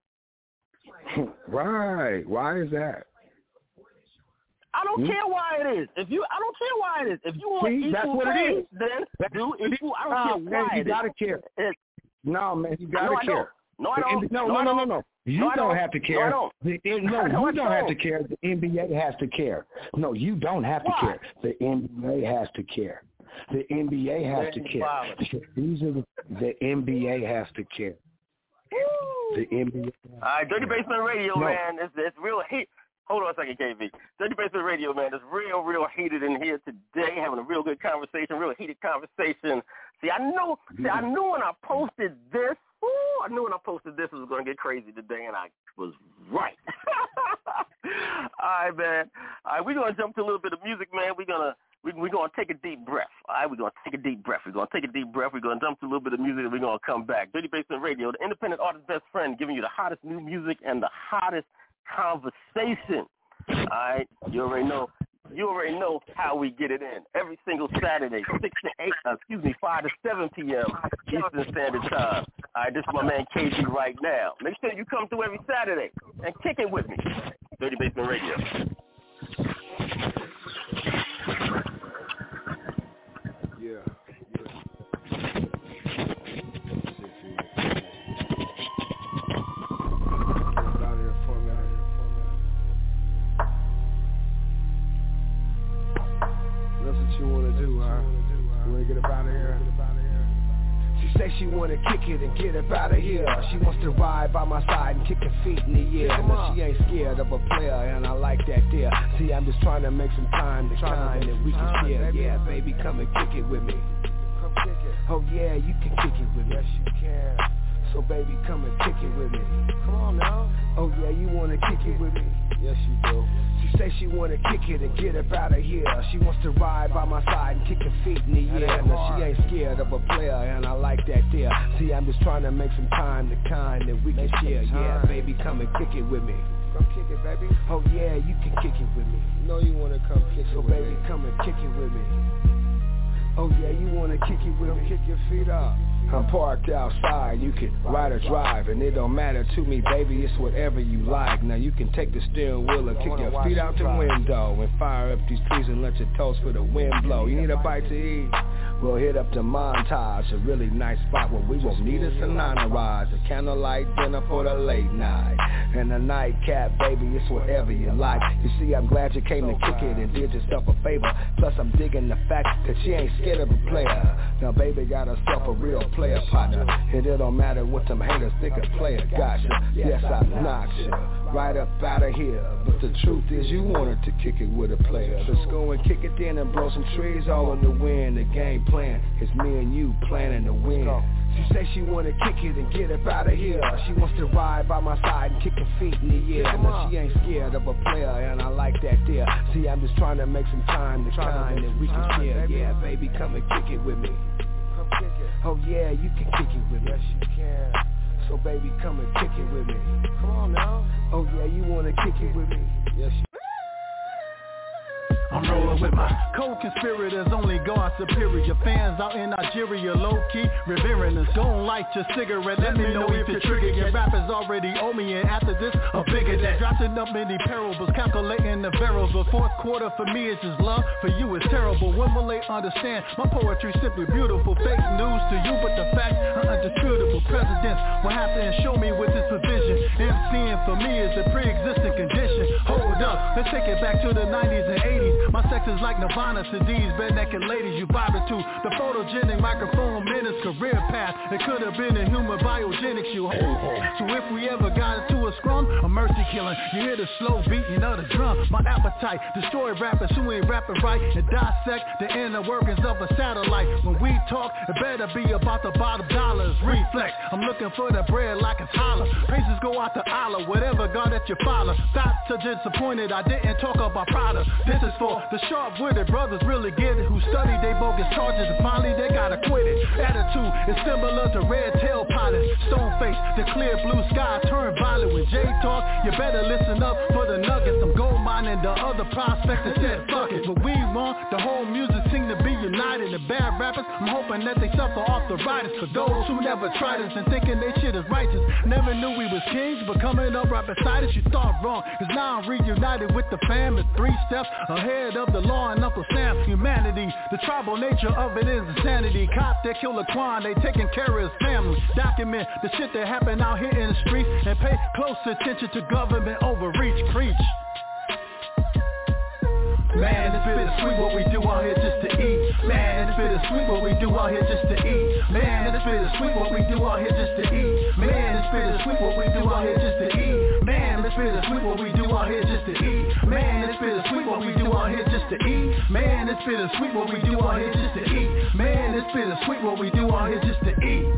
Right. Why is that? I don't care why it is. I don't care why it is. If you want equal pay, then do equal. I don't care why you gotta care. No, man, you gotta care. No, I don't. No. You don't have to care. You don't have to care. The NBA has to care. No, you don't have to care. The NBA has to care. The NBA has to care. The NBA has to care. The NBA. All right, Dirty Basement Radio, man. It's real heat. Hold on a second, KV. Dirty Basement Radio, man. It's real heated in here today, having a real good conversation, real heated conversation. I knew when I posted this, it was going to get crazy today, and I was right. All right, man. All right, we're going to jump to a little bit of music, man. We're going to take a deep breath. All right, we're going to take a deep breath. We're going to jump to a little bit of music, and we're going to come back. Dirty Basement Radio, the independent artist's best friend, giving you the hottest new music and the hottest conversation. All right, you already know how we get it in. Every single Saturday, 5 to 7 p.m. Eastern Standard Time. All right, this is my man KG right now. Make sure you come through every Saturday and kick it with me. Dirty Basement Radio. Yeah. Say she wanna kick it and get up out of here. She wants to ride by my side and kick her feet in the air. But she ain't scared of a player, and I like that there. See, I'm just trying to make some time that we can share. Yeah, baby, come and kick it with me. Oh yeah, you can kick it with me. Yes, you can. So baby, come and kick it with me. Come on now. Oh yeah, you wanna kick it with me? Yes you do. She say she wanna kick it and get up out of here. She wants to ride by my side and kick her feet in the air. No, she ain't scared of a player, and I like that there. See, I'm just trying to make some time, the kind that we can share. Yeah, baby, come and kick it with me. Come kick it, baby. Oh yeah, you can kick it with me. You know you wanna come kick it with me. So baby, come and kick it with me. Oh yeah, you wanna kick it with me. Kick your feet up. I'm parked outside, you can ride or drive, and it don't matter to me, baby, it's whatever you like. Now you can take the steering wheel and kick your feet out the window and fire up these trees and let your toes for the wind blow. You need a bite to eat? We'll hit up the Montage, a really nice spot where we won't need a Sonata rise, a candlelight dinner for the late night, and a nightcap, baby, it's whatever you like. You see, I'm glad you came to kick it and did yourself a favor. Plus, I'm digging the fact that she ain't scared of a player. Now, baby got herself a real player partner, and it don't matter what them haters think a player gotcha. Yes, I knocked you right up out of here, but the truth is you wanted to kick it with a player. Let's go and kick it then and blow some trees all in the wind. The game plan is me and you planning to win. She say she wanna kick it and get up out of here. She wants to ride by my side and kick her feet in the air. Now she ain't scared of a player, and I like that there. See, I'm just trying to make some time, the kind that we can share. Yeah, baby, come and kick it with me. Oh yeah, you can kick it with me. Yes, you can. So baby, come and kick it with me. Come on now. Oh yeah, you wanna kick it with me? Yes, you I'm rolling with my co-conspirators, only God superior. Fans out in Nigeria, low-key revering us. Don't light your cigarette, let me know if you're triggered. Your rappers already owe me, and after this, a bigger debt. Drafting up many parables, calculating the barrels. But fourth quarter for me is just love, for you is terrible. When will they understand? My poetry simply beautiful. Fake news to you, but the facts are undisputable. Presidents will have to show me with this provision. MCing for me is a pre-existing condition. Hold up, let's take it back to the 90s and 80s. My sex is like Nirvana to these bare-naked ladies you vibe to. The photogenic microphone made his career path. It could have been a human biogenics you hold. So if we ever got into a scrum, a mercy killing. You hear the slow beat, you know the drum. My appetite, destroy rappers who ain't rapping right, and dissect the inner workings of a satellite. When we talk, it better be about the bottom dollars. Reflex, I'm looking for the bread like it's holler. Praises go out to Allah, whatever God that you follow. Stop to disappointed, I didn't talk about product. This is for the sharp-witted brothers really get it, who study they bogus charges and finally they got acquitted. Attitude is similar to red-tail pilots. Stone face, the clear blue sky turn violet. When Jay talk, you better listen up for the nuggets. I'm gold mining the other prospects that said fuck it. But we want the whole music scene to be united. The bad rappers, I'm hoping that they suffer arthritis. For those who never tried us and thinking they shit is righteous, never knew we was kings, but coming up right beside us, you thought wrong. Cause now I'm reunited with the fam, it's 3 steps ahead of the law and Uncle Sam. Humanity, the tribal nature of it is insanity. Cop that kill Laquan, they taking care of his family. Document the shit that happen out here in the streets, and pay close attention to government overreach. Preach. Man, it's bittersweet what we do out here just to eat. Man, it's bittersweet what we do out here just to eat. Man, it's bittersweet what we do out here just to eat. Man, it's bittersweet what we do out here just to eat. Man, it's bittersweet what we do out here just to eat. Man, it's bittersweet what we do out here just to eat. Man, it's bittersweet what we do out here just to eat. Man, it's bittersweet what we do out here just to eat.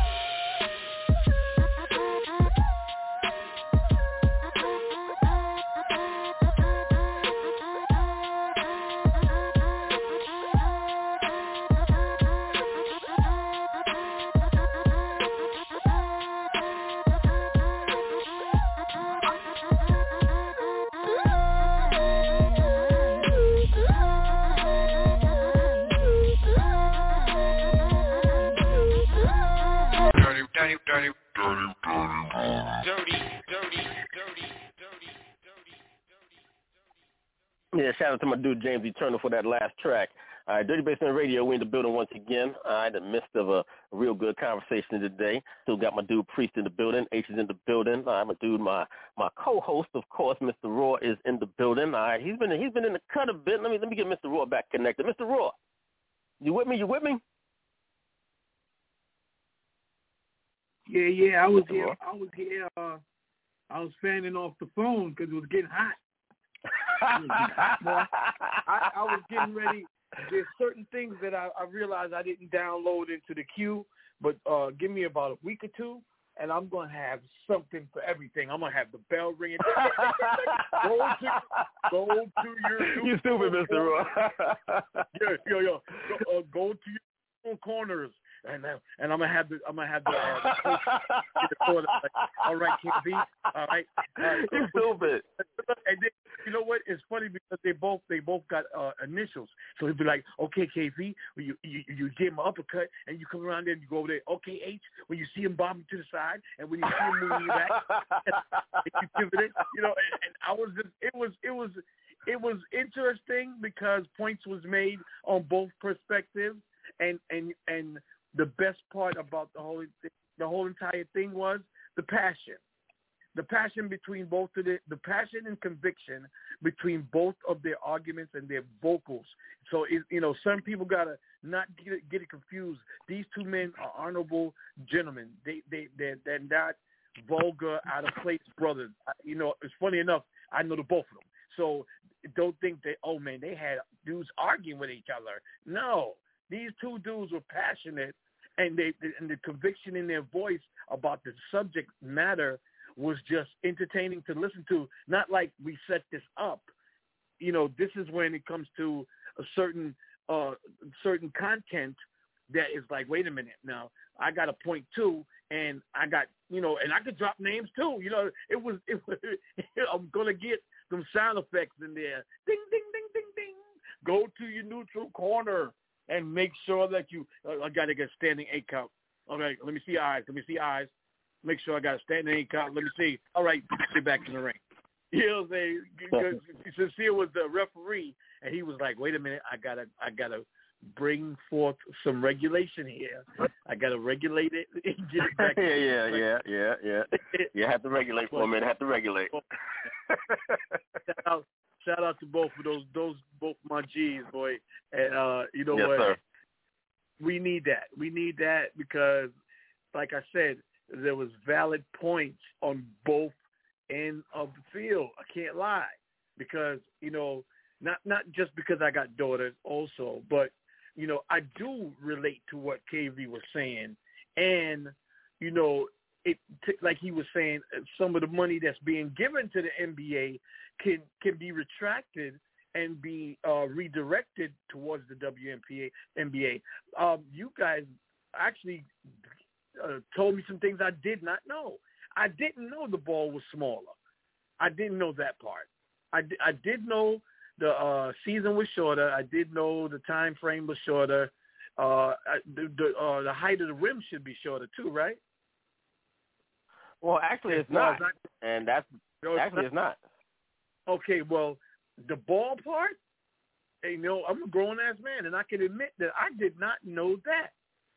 Yeah, shout out to my dude James Eternal for that last track. All right, Dirty Basement Radio, we're in the building once again. All right, in the midst of a real good conversation today. Still got my dude Priest in the building. H is in the building. All right, my dude, my co-host, of course, Mr. Raw is in the building. All right, he's been in the cut a bit. Let me get Mr. Raw back connected. Mr. Raw, you with me? You with me? Yeah, I was here. I was fanning off the phone because it was getting hot. I was getting ready. There's certain things that I realized I didn't download into the queue, but give me about a week or two, and I'm going to have something for everything. I'm going to have the bell ringing. Go to your You stupid, Mr. Roy. Go to your corners. And I'm gonna have the coach like, all right, KB, all right. You stupid. And then, you know what? It's funny because they both got initials. So he'd be like, okay, KV, you give him an uppercut, and you come around there and you go over there. Okay, H, when you see him bobbing to the side, and when you see him moving back, you pivot it. You know, and I was just it was interesting because points was made on both perspectives, and the best part about the whole entire thing was the passion between both of the passion and conviction between both of their arguments and their vocals. So some people gotta not get it confused. These two men are honorable gentlemen. They're not vulgar, out of place brothers. It's funny enough. I know the both of them. So don't think that they had dudes arguing with each other. No. These two dudes were passionate, and the conviction in their voice about the subject matter was just entertaining to listen to. Not like we set this up. This is when it comes to a certain content that is like, wait a minute, now I got a point too, and I got and I could drop names too. It was I'm gonna get some sound effects in there. Ding, ding, ding, ding, ding. Go to your neutral corner. And make sure that I got to get standing 8 count. Okay, let me see eyes. Make sure I got a standing 8 count. Let me see. All right, get back in the ring. You know what I'm saying? Sincere was the referee, and he was like, wait a minute, I gotta bring forth some regulation here. I gotta regulate it and get it back. Yeah. You have to regulate for a minute. Have to regulate. Shout out to both of those both my G's, boy. And you know yes, what? Sir. We need that. We need that because, like I said, there was valid points on both ends of the field. I can't lie because not just because I got daughters also, but I do relate to what KV was saying, and like he was saying, some of the money that's being given to the NBA can be retracted and be redirected towards the NBA. You guys actually told me some things I did not know. I didn't know the ball was smaller. I didn't know that part. I did know the season was shorter. I did know the time frame was shorter. The height of the rim should be shorter too, right? Well, actually, it's not, and it's not. Okay, well, the ball part, I'm a grown-ass man, and I can admit that I did not know that.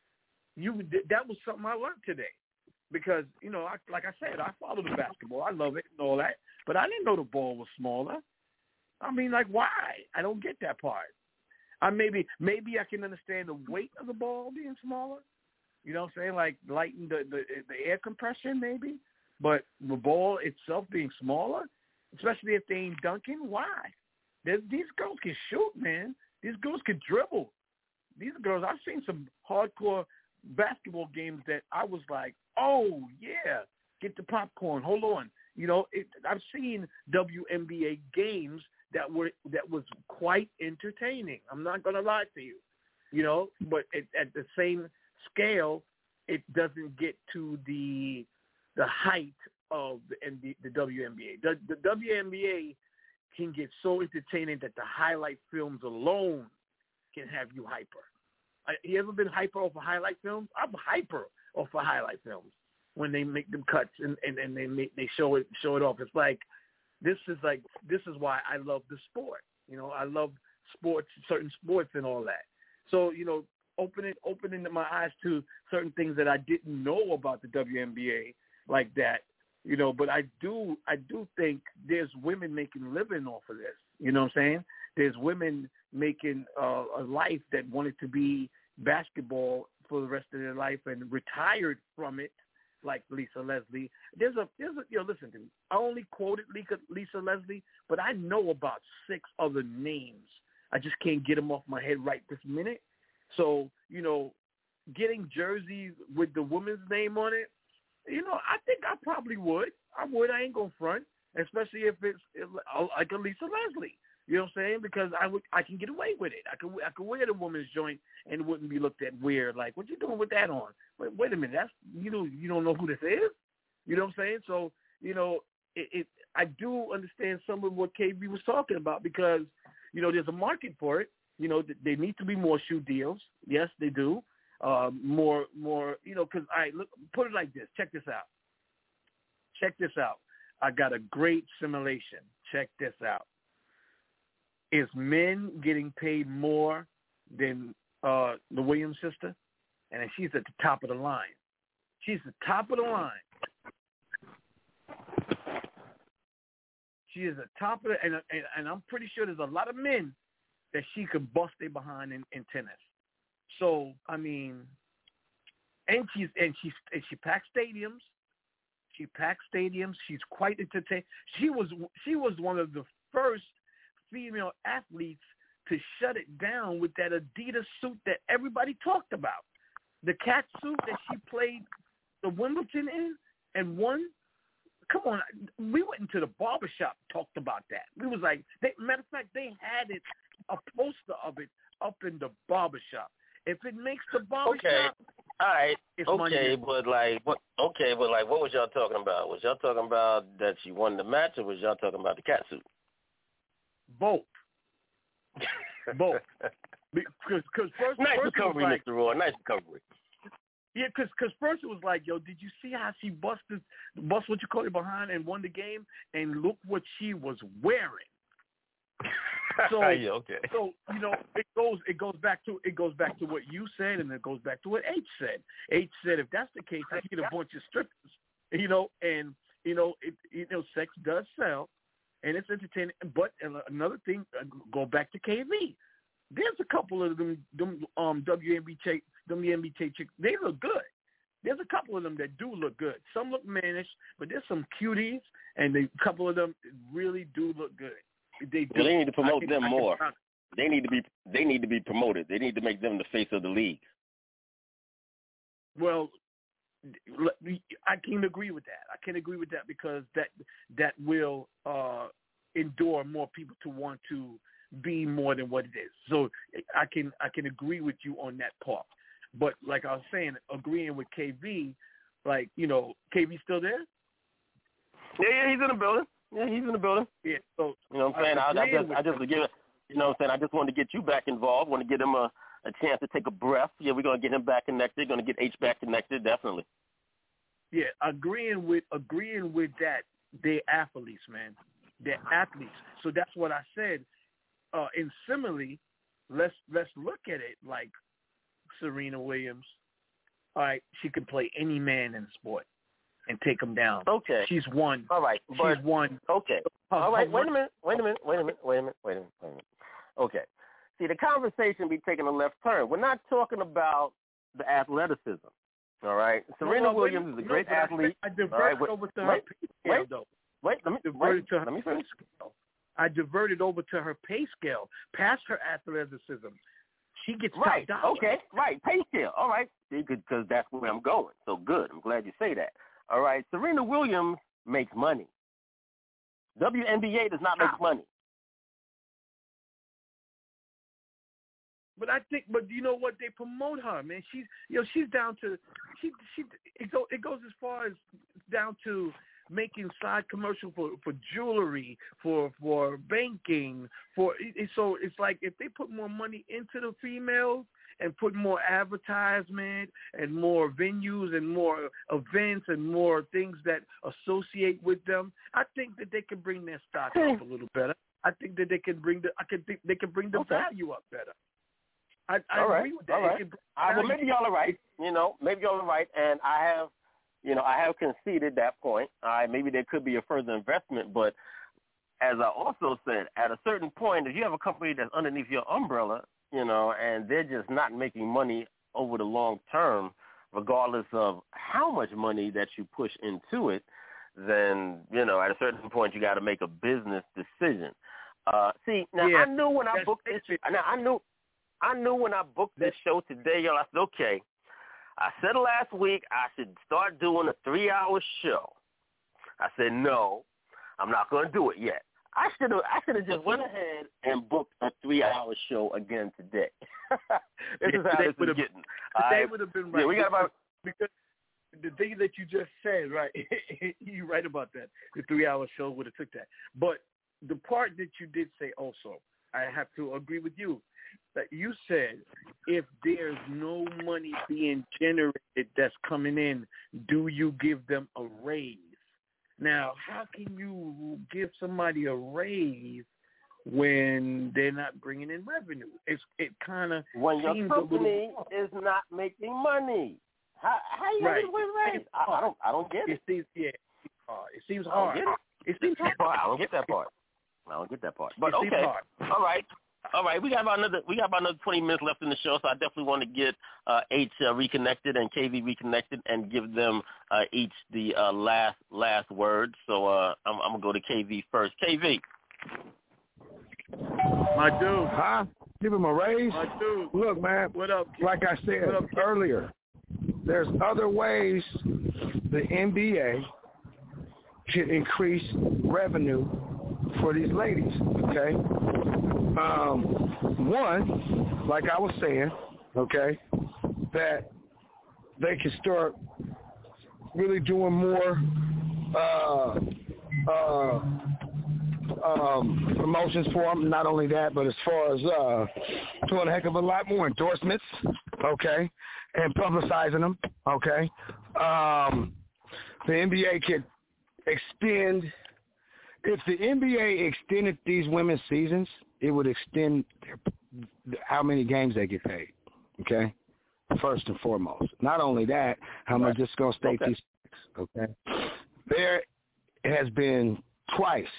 That was something I learned today because, like I said, I follow the basketball. I love it and all that, but I didn't know the ball was smaller. I mean, like, why? I don't get that part. Maybe I can understand the weight of the ball being smaller. You know what I'm saying? Like lighten the air compression maybe. But the ball itself being smaller, especially if they ain't dunking, why? These girls can shoot, man. These girls can dribble. These girls, I've seen some hardcore basketball games that I was like, oh, yeah, get the popcorn. Hold on. I've seen WNBA games that was quite entertaining. I'm not going to lie to you. But at the same scale, it doesn't get to the height of the WNBA. The WNBA can get so entertaining that the highlight films alone can have you hyper. You ever been hyper off of highlight films? I'm hyper off of highlight films when they make them cuts and they show it off. It's like this is why I love the sport. I love sports, certain sports and all that. So opening my eyes to certain things that I didn't know about the WNBA like that, but I do think there's women making a living off of this. You know what I'm saying? There's women making a life that wanted to be basketball for the rest of their life and retired from it, like Lisa Leslie. There's a listen to me. I only quoted Lisa Leslie, but I know about 6 other names. I just can't get them off my head right this minute. So, getting jerseys with the woman's name on it I think I probably would. I ain't gonna front, especially if it's like a Lisa Leslie. You know what I'm saying? Because I can get away with it. I can wear the woman's joint and wouldn't be looked at weird. Like, what you doing with that on? Wait a minute, that's you don't know who this is. You know what I'm saying? So I do understand some of what KB was talking about because there's a market for it. There need to be more shoe deals. Yes, they do. More. Because look, put it like this. Check this out. I got a great simulation. Check this out. Is men getting paid more than the Williams sister? And she's at the top of the line. She's the top of the line. She is the top of the, and I'm pretty sure there's a lot of men that she could bust their behind in tennis. So I mean, and she packs stadiums. She packs stadiums. She's quite entertaining. She was one of the first female athletes to shut it down with that Adidas suit that everybody talked about. The cat suit that she played the Wimbledon in and won. Come on, we went into the barbershop, talked about that. We was like, matter of fact, they had it, a poster of it up in the barbershop. If it makes the barbershop, okay, all right, it's okay, money. what was y'all talking about? Was y'all talking about that she won the match, or was y'all talking about the cat suit? Both. Because first, nice recovery, like, Mr. Roy. Nice recovery. Yeah, because first it was like, yo, did you see how she bust what you call it behind and won the game? And look what she was wearing. So, yeah, okay. So it goes back to what you said, and it goes back to what H said. H said if that's the case, I get a bunch of strippers, and sex does sell, and it's entertaining. But another thing, go back to KV. There's a couple of them WNBA chicks. They look good. There's a couple of them that do look good. Some look mannish, but there's some cuties, and a couple of them really do look good. They do. Well, they need to promote them more. They need to be promoted. They need to make them the face of the league. Well, I can agree with that. I can agree with that because that will endure more people to want to be more than what it is. So I can agree with you on that part. But like I was saying, agreeing with KV, like, KV still there? Yeah, he's in the building. Yeah, so what I'm saying? I just give it. I just wanted to get you back involved. Want to get him a chance to take a breath. Yeah, we're gonna get him back connected. Gonna get H back connected, definitely. Yeah, agreeing with that. They're athletes, man. They're athletes. So that's what I said. In simile, let's look at it like Serena Williams. All right, she can play any man in the sport and take him down. Okay, she's won. All right, she's won. Okay, all right. Wait a minute. Okay, see, the conversation be taking a left turn. We're not talking about the athleticism. All right, Serena Williams is a great athlete. I diverted over to her pay scale, though. Let me finish. I diverted over to her pay scale, past her athleticism. She gets right. top dollar. Okay, right. Pay scale. All right, because that's where I'm going. So good. I'm glad you say that. All right. Serena Williams makes money. WNBA does not make money. But you know what? They promote her, man. She's down to it goes as far as down to making side commercial for jewelry, for banking, so it's like if they put more money into the females and put more advertisement and more venues and more events and more things that associate with them, I think that they can bring their stock up a little better. I think that they can bring the value up better. I agree with that. All right. Well, maybe y'all are right. Maybe y'all are right, and I have conceded that point. Maybe there could be a further investment, but as I also said, at a certain point, if you have a company that's underneath your umbrella, and they're just not making money over the long term, regardless of how much money that you push into it, then, at a certain point, you got to make a business decision. I knew when I booked this. I knew when I booked this show today, y'all, I said, okay, I said last week I should start doing a 3-hour show. I said, no, I'm not going to do it yet. I should have just went ahead and booked a 3-hour show again today. This is how this is getting. Today would have been right. Yeah, we got about because the thing that you just said, right? You're right about that. The 3-hour show would have took that. But the part that you did say also, I have to agree with you. That you said if there's no money being generated that's coming in, do you give them a raise? Now, how can you give somebody a raise when they're not bringing in revenue? It kind of when your company is not making money. How you going to raise? I don't get it. It seems hard. It seems hard. I don't get that part. But okay, all right. We got about another 20 minutes left in the show, so I definitely want to get H reconnected and KV reconnected and give them each the last word. So I'm gonna go to KV first. KV, my dude, huh? Give him a raise. My dude, look, man. What up? Like I said earlier, there's other ways the NBA should increase revenue for these ladies, okay? One, like I was saying, okay, that they can start really doing more promotions for them. Not only that, but as far as doing a heck of a lot more endorsements, okay, and publicizing them, okay. The NBA could extend. If the NBA extended these women's seasons, it would extend how many games they get paid, okay, first and foremost. Not only that, I'm just going to state these facts, okay. There has been twice.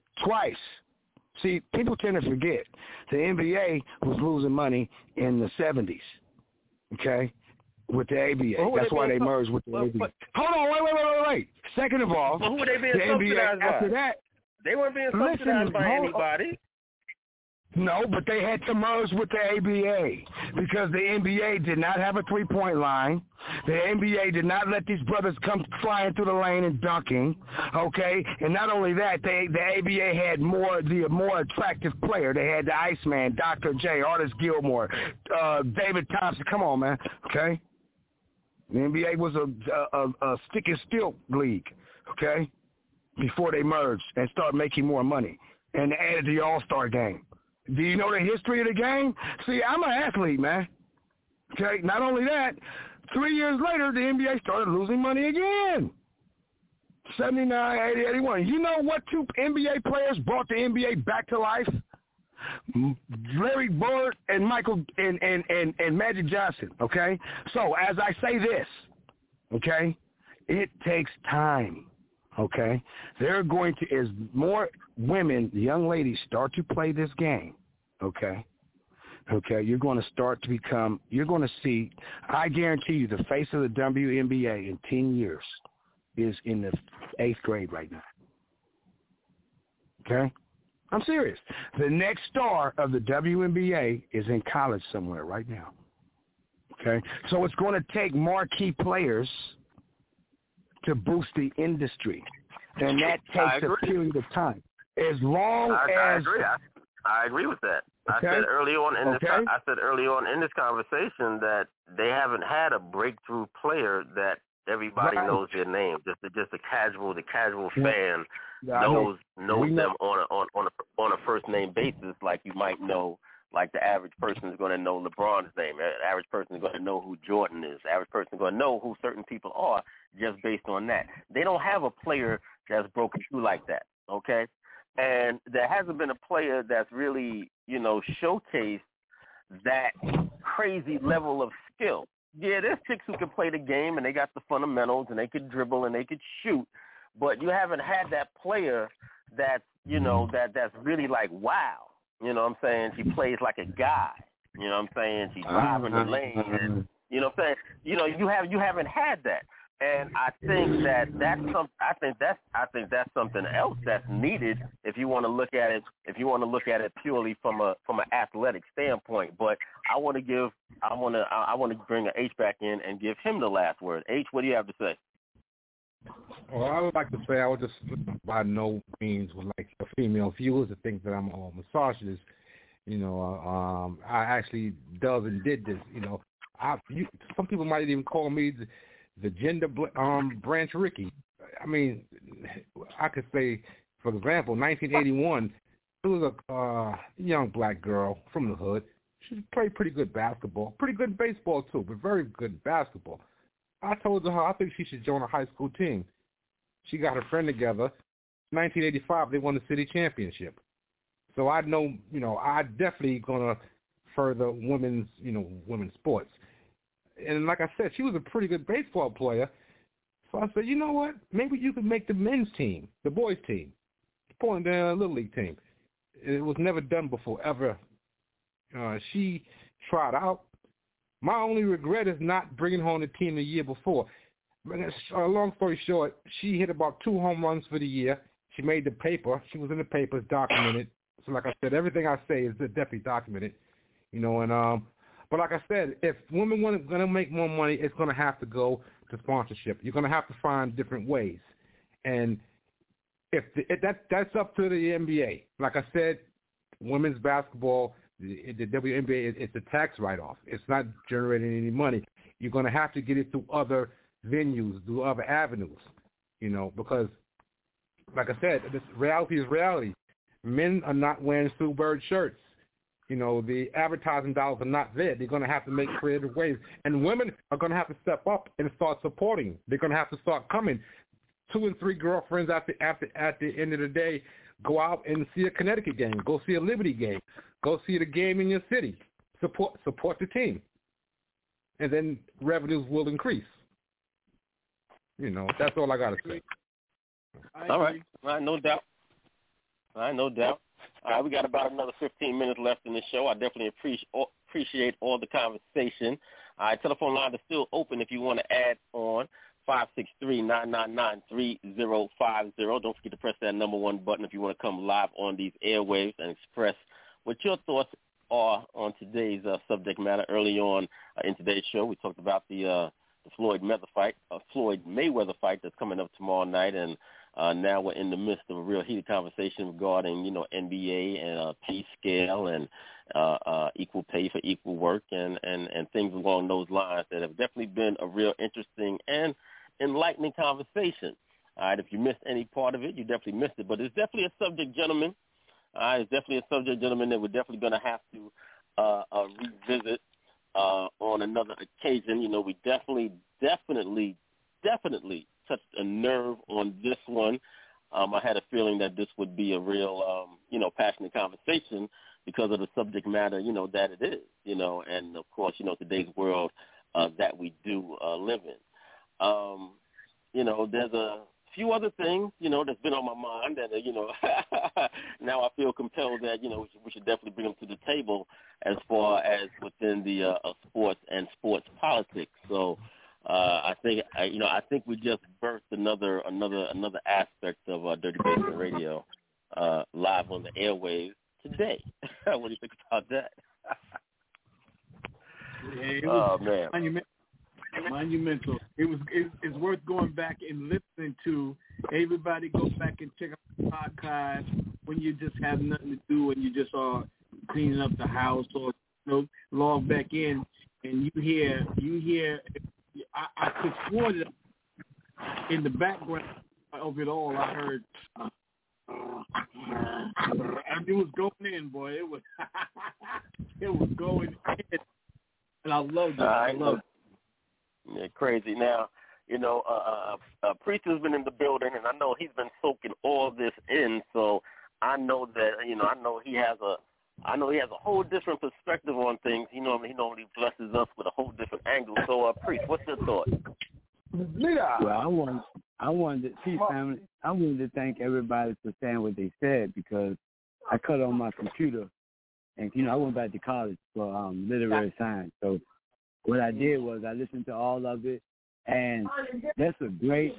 See, people tend to forget the NBA was losing money in the 70s, okay, with the ABA. That's why they merged with the ABA. Hold on, wait. Second of all, who were they being subsidized by? After that, they weren't being subsidized by anybody. No, but they had to merge with the ABA because the NBA did not have a three-point line. The NBA did not let these brothers come flying through the lane and dunking, okay? And not only that, the ABA had the more attractive player. They had the Iceman, Dr. J, Artis Gilmore, David Thompson. Come on, man, okay? The NBA was a stick and stilt league, okay, before they merged and started making more money and added the All-Star game. Do you know the history of the game? See, I'm an athlete, man. Okay, not only that, 3 years later, the NBA started losing money again. 79, 80, 81. You know what two NBA players brought the NBA back to life? Larry Bird and Michael and Magic Johnson, okay? So as I say this, okay, it takes time, okay? They're going to, as more women, young ladies start to play this game, okay, you're going to start to become, you're going to see, I guarantee you, the face of the WNBA in 10 years is in the 8th grade right now, okay? I'm serious. The next star of the WNBA is in college somewhere right now. Okay? So it's going to take marquee players to boost the industry. And that takes a period of time. As long as I agree with that. Okay? I said early on in this conversation that they haven't had a breakthrough player that everybody knows their name. Just the casual fan knows them on a first name basis, like you might know, like the average person is going to know LeBron's name. The average person is going to know who Jordan is. The average person is going to know who certain people are just based on that. They don't have a player that's broken through like that, okay? And there hasn't been a player that's really, showcased that crazy level of skill. Yeah, there's chicks who can play the game and they got the fundamentals and they could dribble and they could shoot, but you haven't had that player that's, that's really like, wow. You know what I'm saying? She plays like a guy. You know what I'm saying? She's driving the lane. And, you know what I'm saying? You haven't had that. And I think that's something else that's needed if you want to look at it purely from an athletic standpoint. But I want to bring an H back in and give him the last word. H, what do you have to say? Well, I would like to say I would just by no means would like the female viewers to think that I'm a misogynist. I actually does and did this. Some people might even call me the gender branch Ricky. I mean, I could say, for example, 1981, there was a young black girl from the hood. She played pretty good basketball, pretty good baseball too, but very good basketball. I told her I think she should join a high school team. She got her friend together. 1985, they won the city championship. So I know, I definitely gonna further women's sports. And like I said, she was a pretty good baseball player. So I said, you know what? Maybe you could make the men's team, the boys' team, the Little League team. It was never done before, ever. She tried out. My only regret is not bringing her on the team the year before. Long story short, she hit about 2 home runs for the year. She made the paper. She was in the papers, documented. So like I said, everything I say is definitely documented. But like I said, if women are going to make more money, it's going to have to go to sponsorship. You're going to have to find different ways. And if that's up to the NBA. Like I said, women's basketball, the WNBA, it's a tax write-off. It's not generating any money. You're going to have to get it through other venues, through other avenues, because, like I said, this reality is reality. Men are not wearing Sue Bird shirts. The advertising dollars are not there. They're going to have to make creative ways. And women are going to have to step up and start supporting. They're going to have to start coming. 2 and 3 girlfriends at the end of the day, go out and see a Connecticut game. Go see a Liberty game. Go see the game in your city. Support the team. And then revenues will increase. That's all I got to say. All right, no doubt. All right, no doubt. All right, we got about another 15 minutes left in the show. I definitely appreciate all the conversation. All right, telephone line is still open if you want to add on. 563-999-3050. Don't forget to press that number 1 button if you want to come live on these airwaves and express what your thoughts are on today's subject matter. Early on in today's show, we talked about the Floyd Mayweather fight that's coming up tomorrow night, and now we're in the midst of a real heated conversation regarding, NBA and pay scale and equal pay for equal work and things along those lines that have definitely been a real interesting and enlightening conversation. All right, if you missed any part of it, you definitely missed it. But it's definitely a subject, gentlemen. It's definitely a subject, gentlemen, that we're definitely going to have to revisit on another occasion. We definitely touched a nerve on this one. I had a feeling that this would be a real, passionate conversation because of the subject matter, that it is, and of course, today's world that we do live in. There's a few other things, that's been on my mind that, now I feel compelled that, we should definitely bring them to the table as far as within the sports and sports politics. So I think we just birthed another aspect of Dirty Basement Radio live on the airwaves today. What do you think about that? Man. Monumental. It's worth going back and listening to. Everybody go back and check out the archive when you just have nothing to do and you just are cleaning up the house or log back in and you hear. I could swear that in the background of it all, I heard. It was going in, boy. It was going in, and I loved it. I loved it. Yeah, crazy. Now, Priest has been in the building, and I know he's been soaking all this in. So I know that I know he has a whole different perspective on things. He normally blesses us with a whole different angle. So, Priest, what's your thought? Well, I wanted to see family. I wanted to thank everybody for saying what they said because I cut on my computer, and I went back to college for literary science. So what I did was I listened to all of it, And that's a great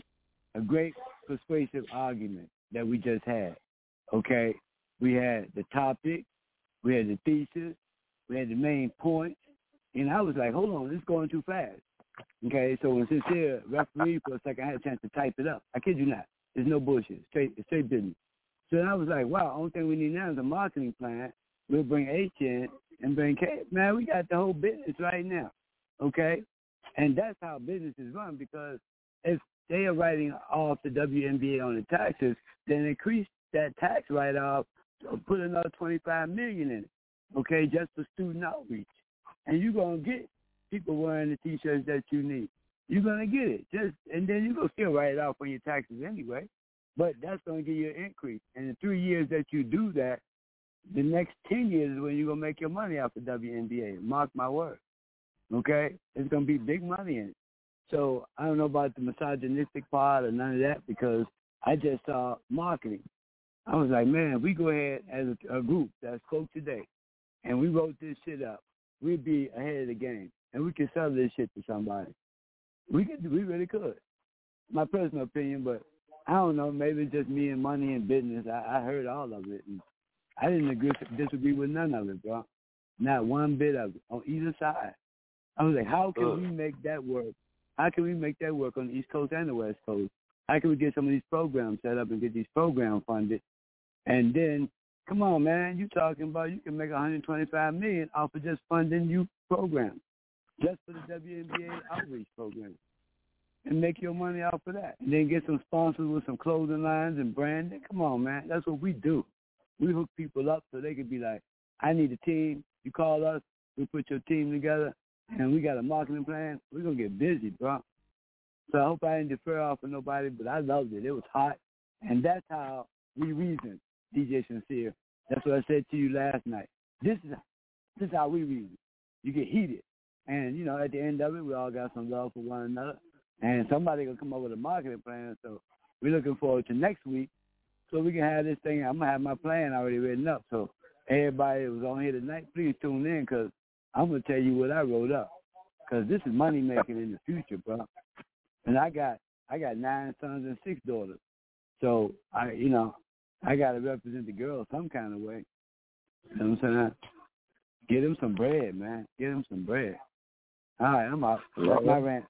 persuasive argument that we just had. Okay? We had the topic, we had the thesis, we had the main point, and I was like, hold on, this is going too fast. Okay, so when Sincere refereed for a second, I had a chance to type it up. I kid you not. There's no bullshit. Straight business. So then I was like, wow, only thing we need now is a marketing plan. We'll bring H in and bring K. Man, we got the whole business right now. Okay? And that's how business is run, because if they are writing off the WNBA on the taxes, then increase that tax write-off, put another $25 million in it, okay, just for student outreach. And you're going to get people wearing the T-shirts that you need. You're going to get it. And then you're going to still write it off on your taxes anyway. But that's going to give you an increase. And in 3 years that you do that, the next 10 years is when you're going to make your money off the WNBA. Mark my word. Okay? It's going to be big money in it. So I don't know about the misogynistic part or none of that, because I just saw marketing. I was like, man, if we go ahead as a group that spoke today and we wrote this shit up, we'd be ahead of the game. And we could sell this shit to somebody. We really could. My personal opinion, but I don't know, maybe it's just me and money and business. I heard all of it. And I didn't disagree with none of it, bro. Not one bit of it on either side. I was like, how can we make that work? How can we make that work on the East Coast and the West Coast? How can we get some of these programs set up and get these programs funded? And then, come on, man, you talking about you can make $125 million off of just funding youth programs, just for the WNBA outreach program, and make your money off of that. And then get some sponsors with some clothing lines and branding. Come on, man, that's what we do. We hook people up so they could be like, I need a team. You call us, we put your team together, and we got a marketing plan. We're going to get busy, bro. So I hope I didn't defer off of nobody, but I loved it. It was hot. And that's how we reason, DJ Sincere. That's what I said to you last night. This is how we reason. You get heated. And, you know, at the end of it, we all got some love for one another. And somebody going to come up with a marketing plan. So we're looking forward to next week so we can have this thing. I'm going to have my plan already written up. So everybody that was on here tonight, please tune in, because I'm going to tell you what I wrote up. Because this is money making in the future, bro. And I got 9 sons and 6 daughters. So, I got to represent the girls some kind of way. You know what I'm saying? Get them some bread, man. Get them some bread. All right, I'm out. That's my rant.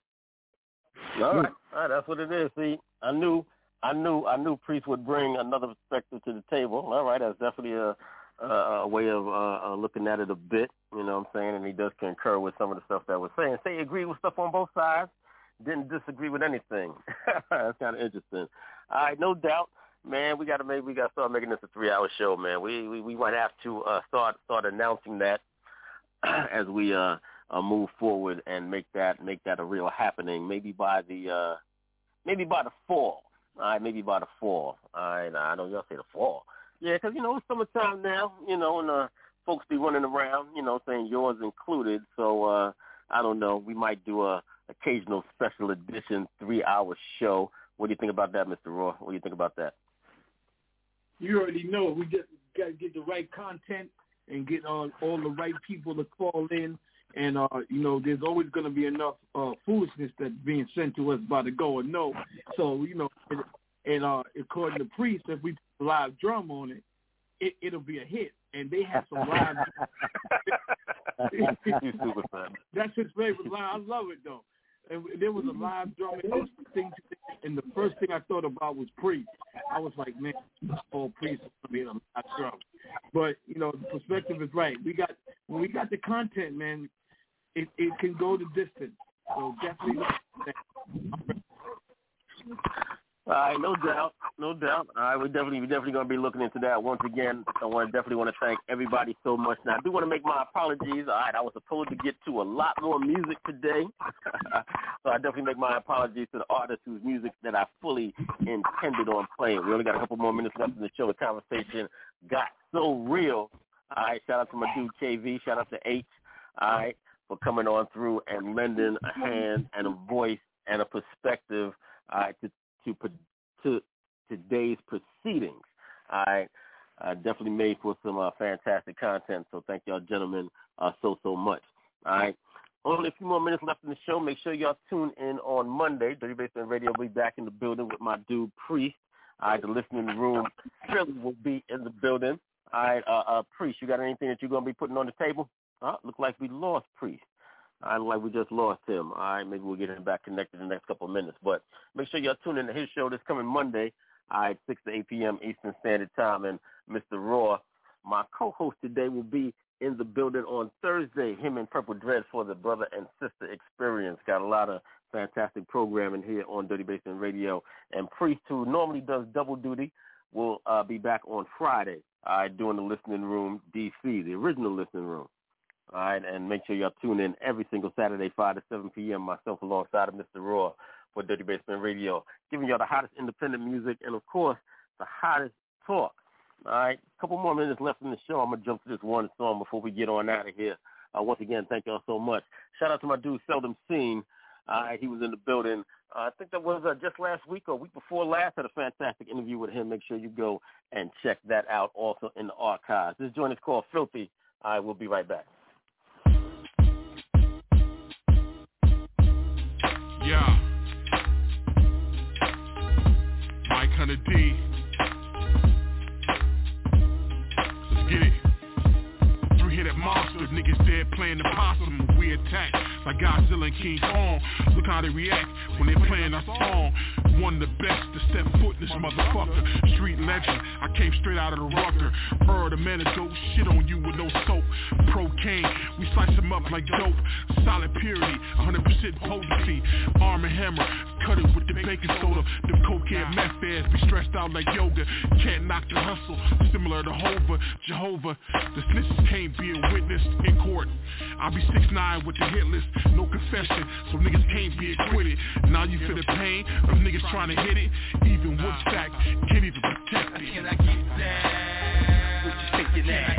All right, that's what it is. See, I knew Priest would bring another perspective to the table. All right, that's definitely a way of looking at it a bit. You know what I'm saying? And he does concur with some of the stuff that we're saying. Say he agreed with stuff on both sides. Didn't disagree with anything. That's kind of interesting. All right, no doubt, man. We got to start making this a 3-hour show, man. We might have to start announcing that as we move forward and make that a real happening. Maybe by the fall. All right, maybe by the fall. All right, I know y'all say the fall. Yeah, because it's summertime now. And folks be running around. Saying yours included. So I don't know. We might do a occasional special edition 3-hour show. What do you think about that, Mr. Raw? What do you think about that? You already know. We just got to get the right content and get all the right people to call in. And, there's always going to be enough foolishness that's being sent to us by the go and no. So, and according to Priest, if we put a live drum on it, it'll be a hit. And they have some live That's his favorite line. I love it, though. And there was a live drum and the first thing I thought about was Priest. I was like, man, all Priest is going to be a live drum. But, the perspective is right. When we got the content, man, it can go the distance. So definitely. All right, no doubt. All right, we're definitely going to be looking into that. Once again, I definitely want to thank everybody so much. Now, I do want to make my apologies. All right, I was supposed to get to a lot more music today, so I definitely make my apologies to the artists whose music that I fully intended on playing. We only got a couple more minutes left in the show. The conversation got so real. All right, shout out to my dude KV. Shout out to H. All right, for coming on through and lending a hand and a voice and a perspective. All right, to today's proceedings. All right, definitely made for some fantastic content. So thank y'all, gentlemen, so much. All right. Only only a few more minutes left in the show. Make sure y'all tune in on Monday. Dirty Basement Radio will be back in the building with my dude, Priest. All right, the listening room Philly will be in the building. All right, Priest, you got anything that you're going to be putting on the table? Look like we lost Priest. Look like we just lost him. All right, maybe we'll get him back connected in the next couple of minutes. But make sure y'all tune in to his show this coming Monday, all right, 6 to 8 p.m. Eastern Standard Time. And Mr. Raw, my co-host today, will be in the building on Thursday, him and Purple Dreads for the Brother and Sister Experience. Got a lot of fantastic programming here on Dirty Basement Radio. And Priest, who normally does double duty, will be back on Friday, all right, doing the Listening Room DC, the original Listening Room. All right, and make sure y'all tune in every single Saturday, 5 to 7 p.m., myself alongside of Mr. Raw for Dirty Basement Radio, giving y'all the hottest independent music and, of course, the hottest talk. All right, a couple more minutes left in the show. I'm going to jump to this one song before we get on out of here. Once again, thank y'all so much. Shout out to my dude, Seldom Seen. He was in the building. I think that was just last week or week before last. Had a fantastic interview with him. Make sure you go and check that out also in the archives. This joint is called Filthy. I will be right back. Yeah. Mike Hunter D. Let's get it. Three-headed monster, niggas dead playing the possum. We attack like Godzilla and King Kong. Look how they react when they playing our song. One of the best to step foot in this motherfucker. Street legend, I came straight out of the Rucker. The man that dope shit on you with no soap. Procaine, we slice them up like dope. Solid purity, 100% potency. Arm and Hammer, cut it with the baking soda. Them cokehead meth ass be stressed out like yoga. Can't knock the hustle, similar to Hova. Jehovah, the snitches can't be a witness in court. I'll be 6'9" with the hit list, no confession, so niggas can't be acquitted. Now you feel the pain of niggas trying to hit it. Even Woodstack can't even protect it. Can I get down? What you thinking that?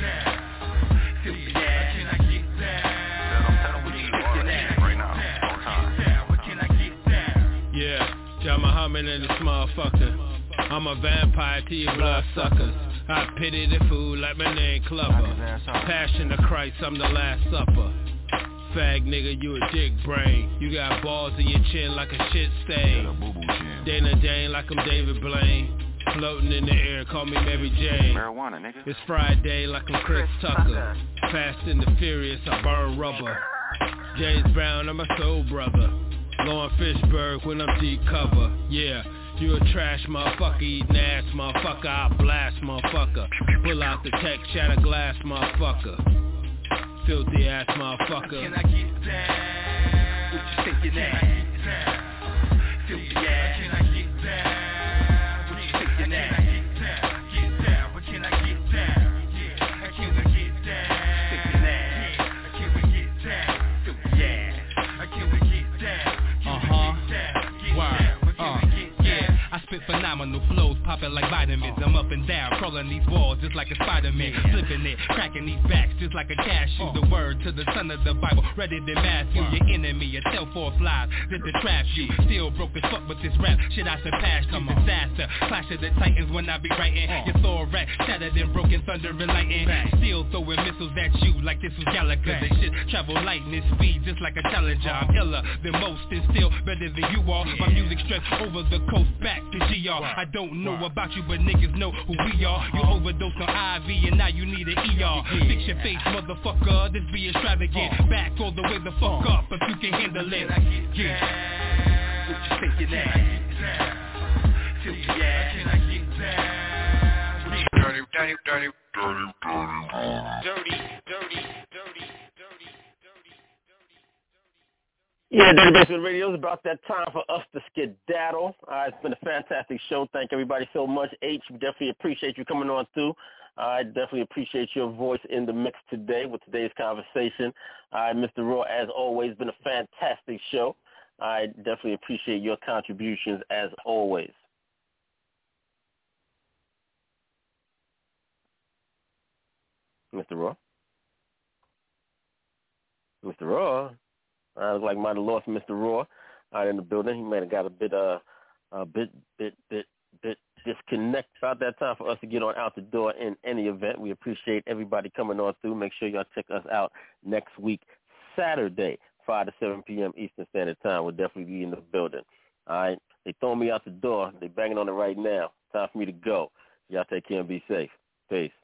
Filthy ass. Can I get down? What you thinking that? Right now, all time. What can I get down? Yeah, John Muhammad and this motherfucker. I'm a vampire to your blood suckers. I pity the fool like my name Clubber. Passion of Christ, I'm the last supper. Fag nigga, you a dick brain. You got balls in your chin like a shit stain. Dana Dane like I'm David Blaine. Floating in the air, call me Mary Jane. Marijuana, nigga. It's Friday like I'm Chris Tucker. Fast and the Furious, I burn rubber. James Brown, I'm a soul brother. Lauren Fishburne when I'm deep cover. Yeah. You a trash motherfucker, eating ass motherfucker, I blast motherfucker. Pull out the tech, shatter glass motherfucker. Filthy ass motherfucker. Can I get down? What you thinking that? Filthy ass. Can I get down? What you thinking that? Get down, but can I get down? Yeah, can we get down? Thinking that? Can we get down? Filthy ass. Can we get down? Word. I spit phenomenal flows, popping like vitamins. I'm up and down, crawling these walls just like a Spider-Man. Flipping it, cracking these backs just like a cashew. The word to the son of the Bible, ready to Matthew. Your enemy, a tell for flies, that to trap you. Still broke as fuck with this rap, shit I surpassed you. Disaster, clash of the titans when I be writing. Your thorax, shattered and broken, thunder and lightning. Still throwing missiles at you like this was Gallagher. The shit travel lightning speed just like a Challenger. I'm iller than most and still better than you are. My music stretch over the coast back to GR. I don't know about you, but niggas know who we are. You overdosed on IV and now you need an ER. Fix your face, motherfucker, this be extravagant. Back all the way the fuck up if you can handle it. Yeah. What you thinking that? Filthy ass. Can I get down? Dirty, dirty, dirty, dirty, dirty, dirty. Yeah, Dirty Basement Radio is about that time for us to skedaddle. It's been a fantastic show. Thank everybody so much. H, we definitely appreciate you coming on through. I definitely appreciate your voice in the mix today with today's conversation. Mr. Raw, as always, been a fantastic show. I definitely appreciate your contributions as always. Mr. Raw? Mr. Raw? I look like I might have lost Mr. Raw out in the building. He might have got a bit disconnect. About that time for us to get on out the door in any event. We appreciate everybody coming on through. Make sure y'all check us out next week, Saturday, 5 to 7 p.m. Eastern Standard Time. We'll definitely be in the building. All right? They throwing me out the door. They banging on it right now. Time for me to go. Y'all take care and be safe. Peace.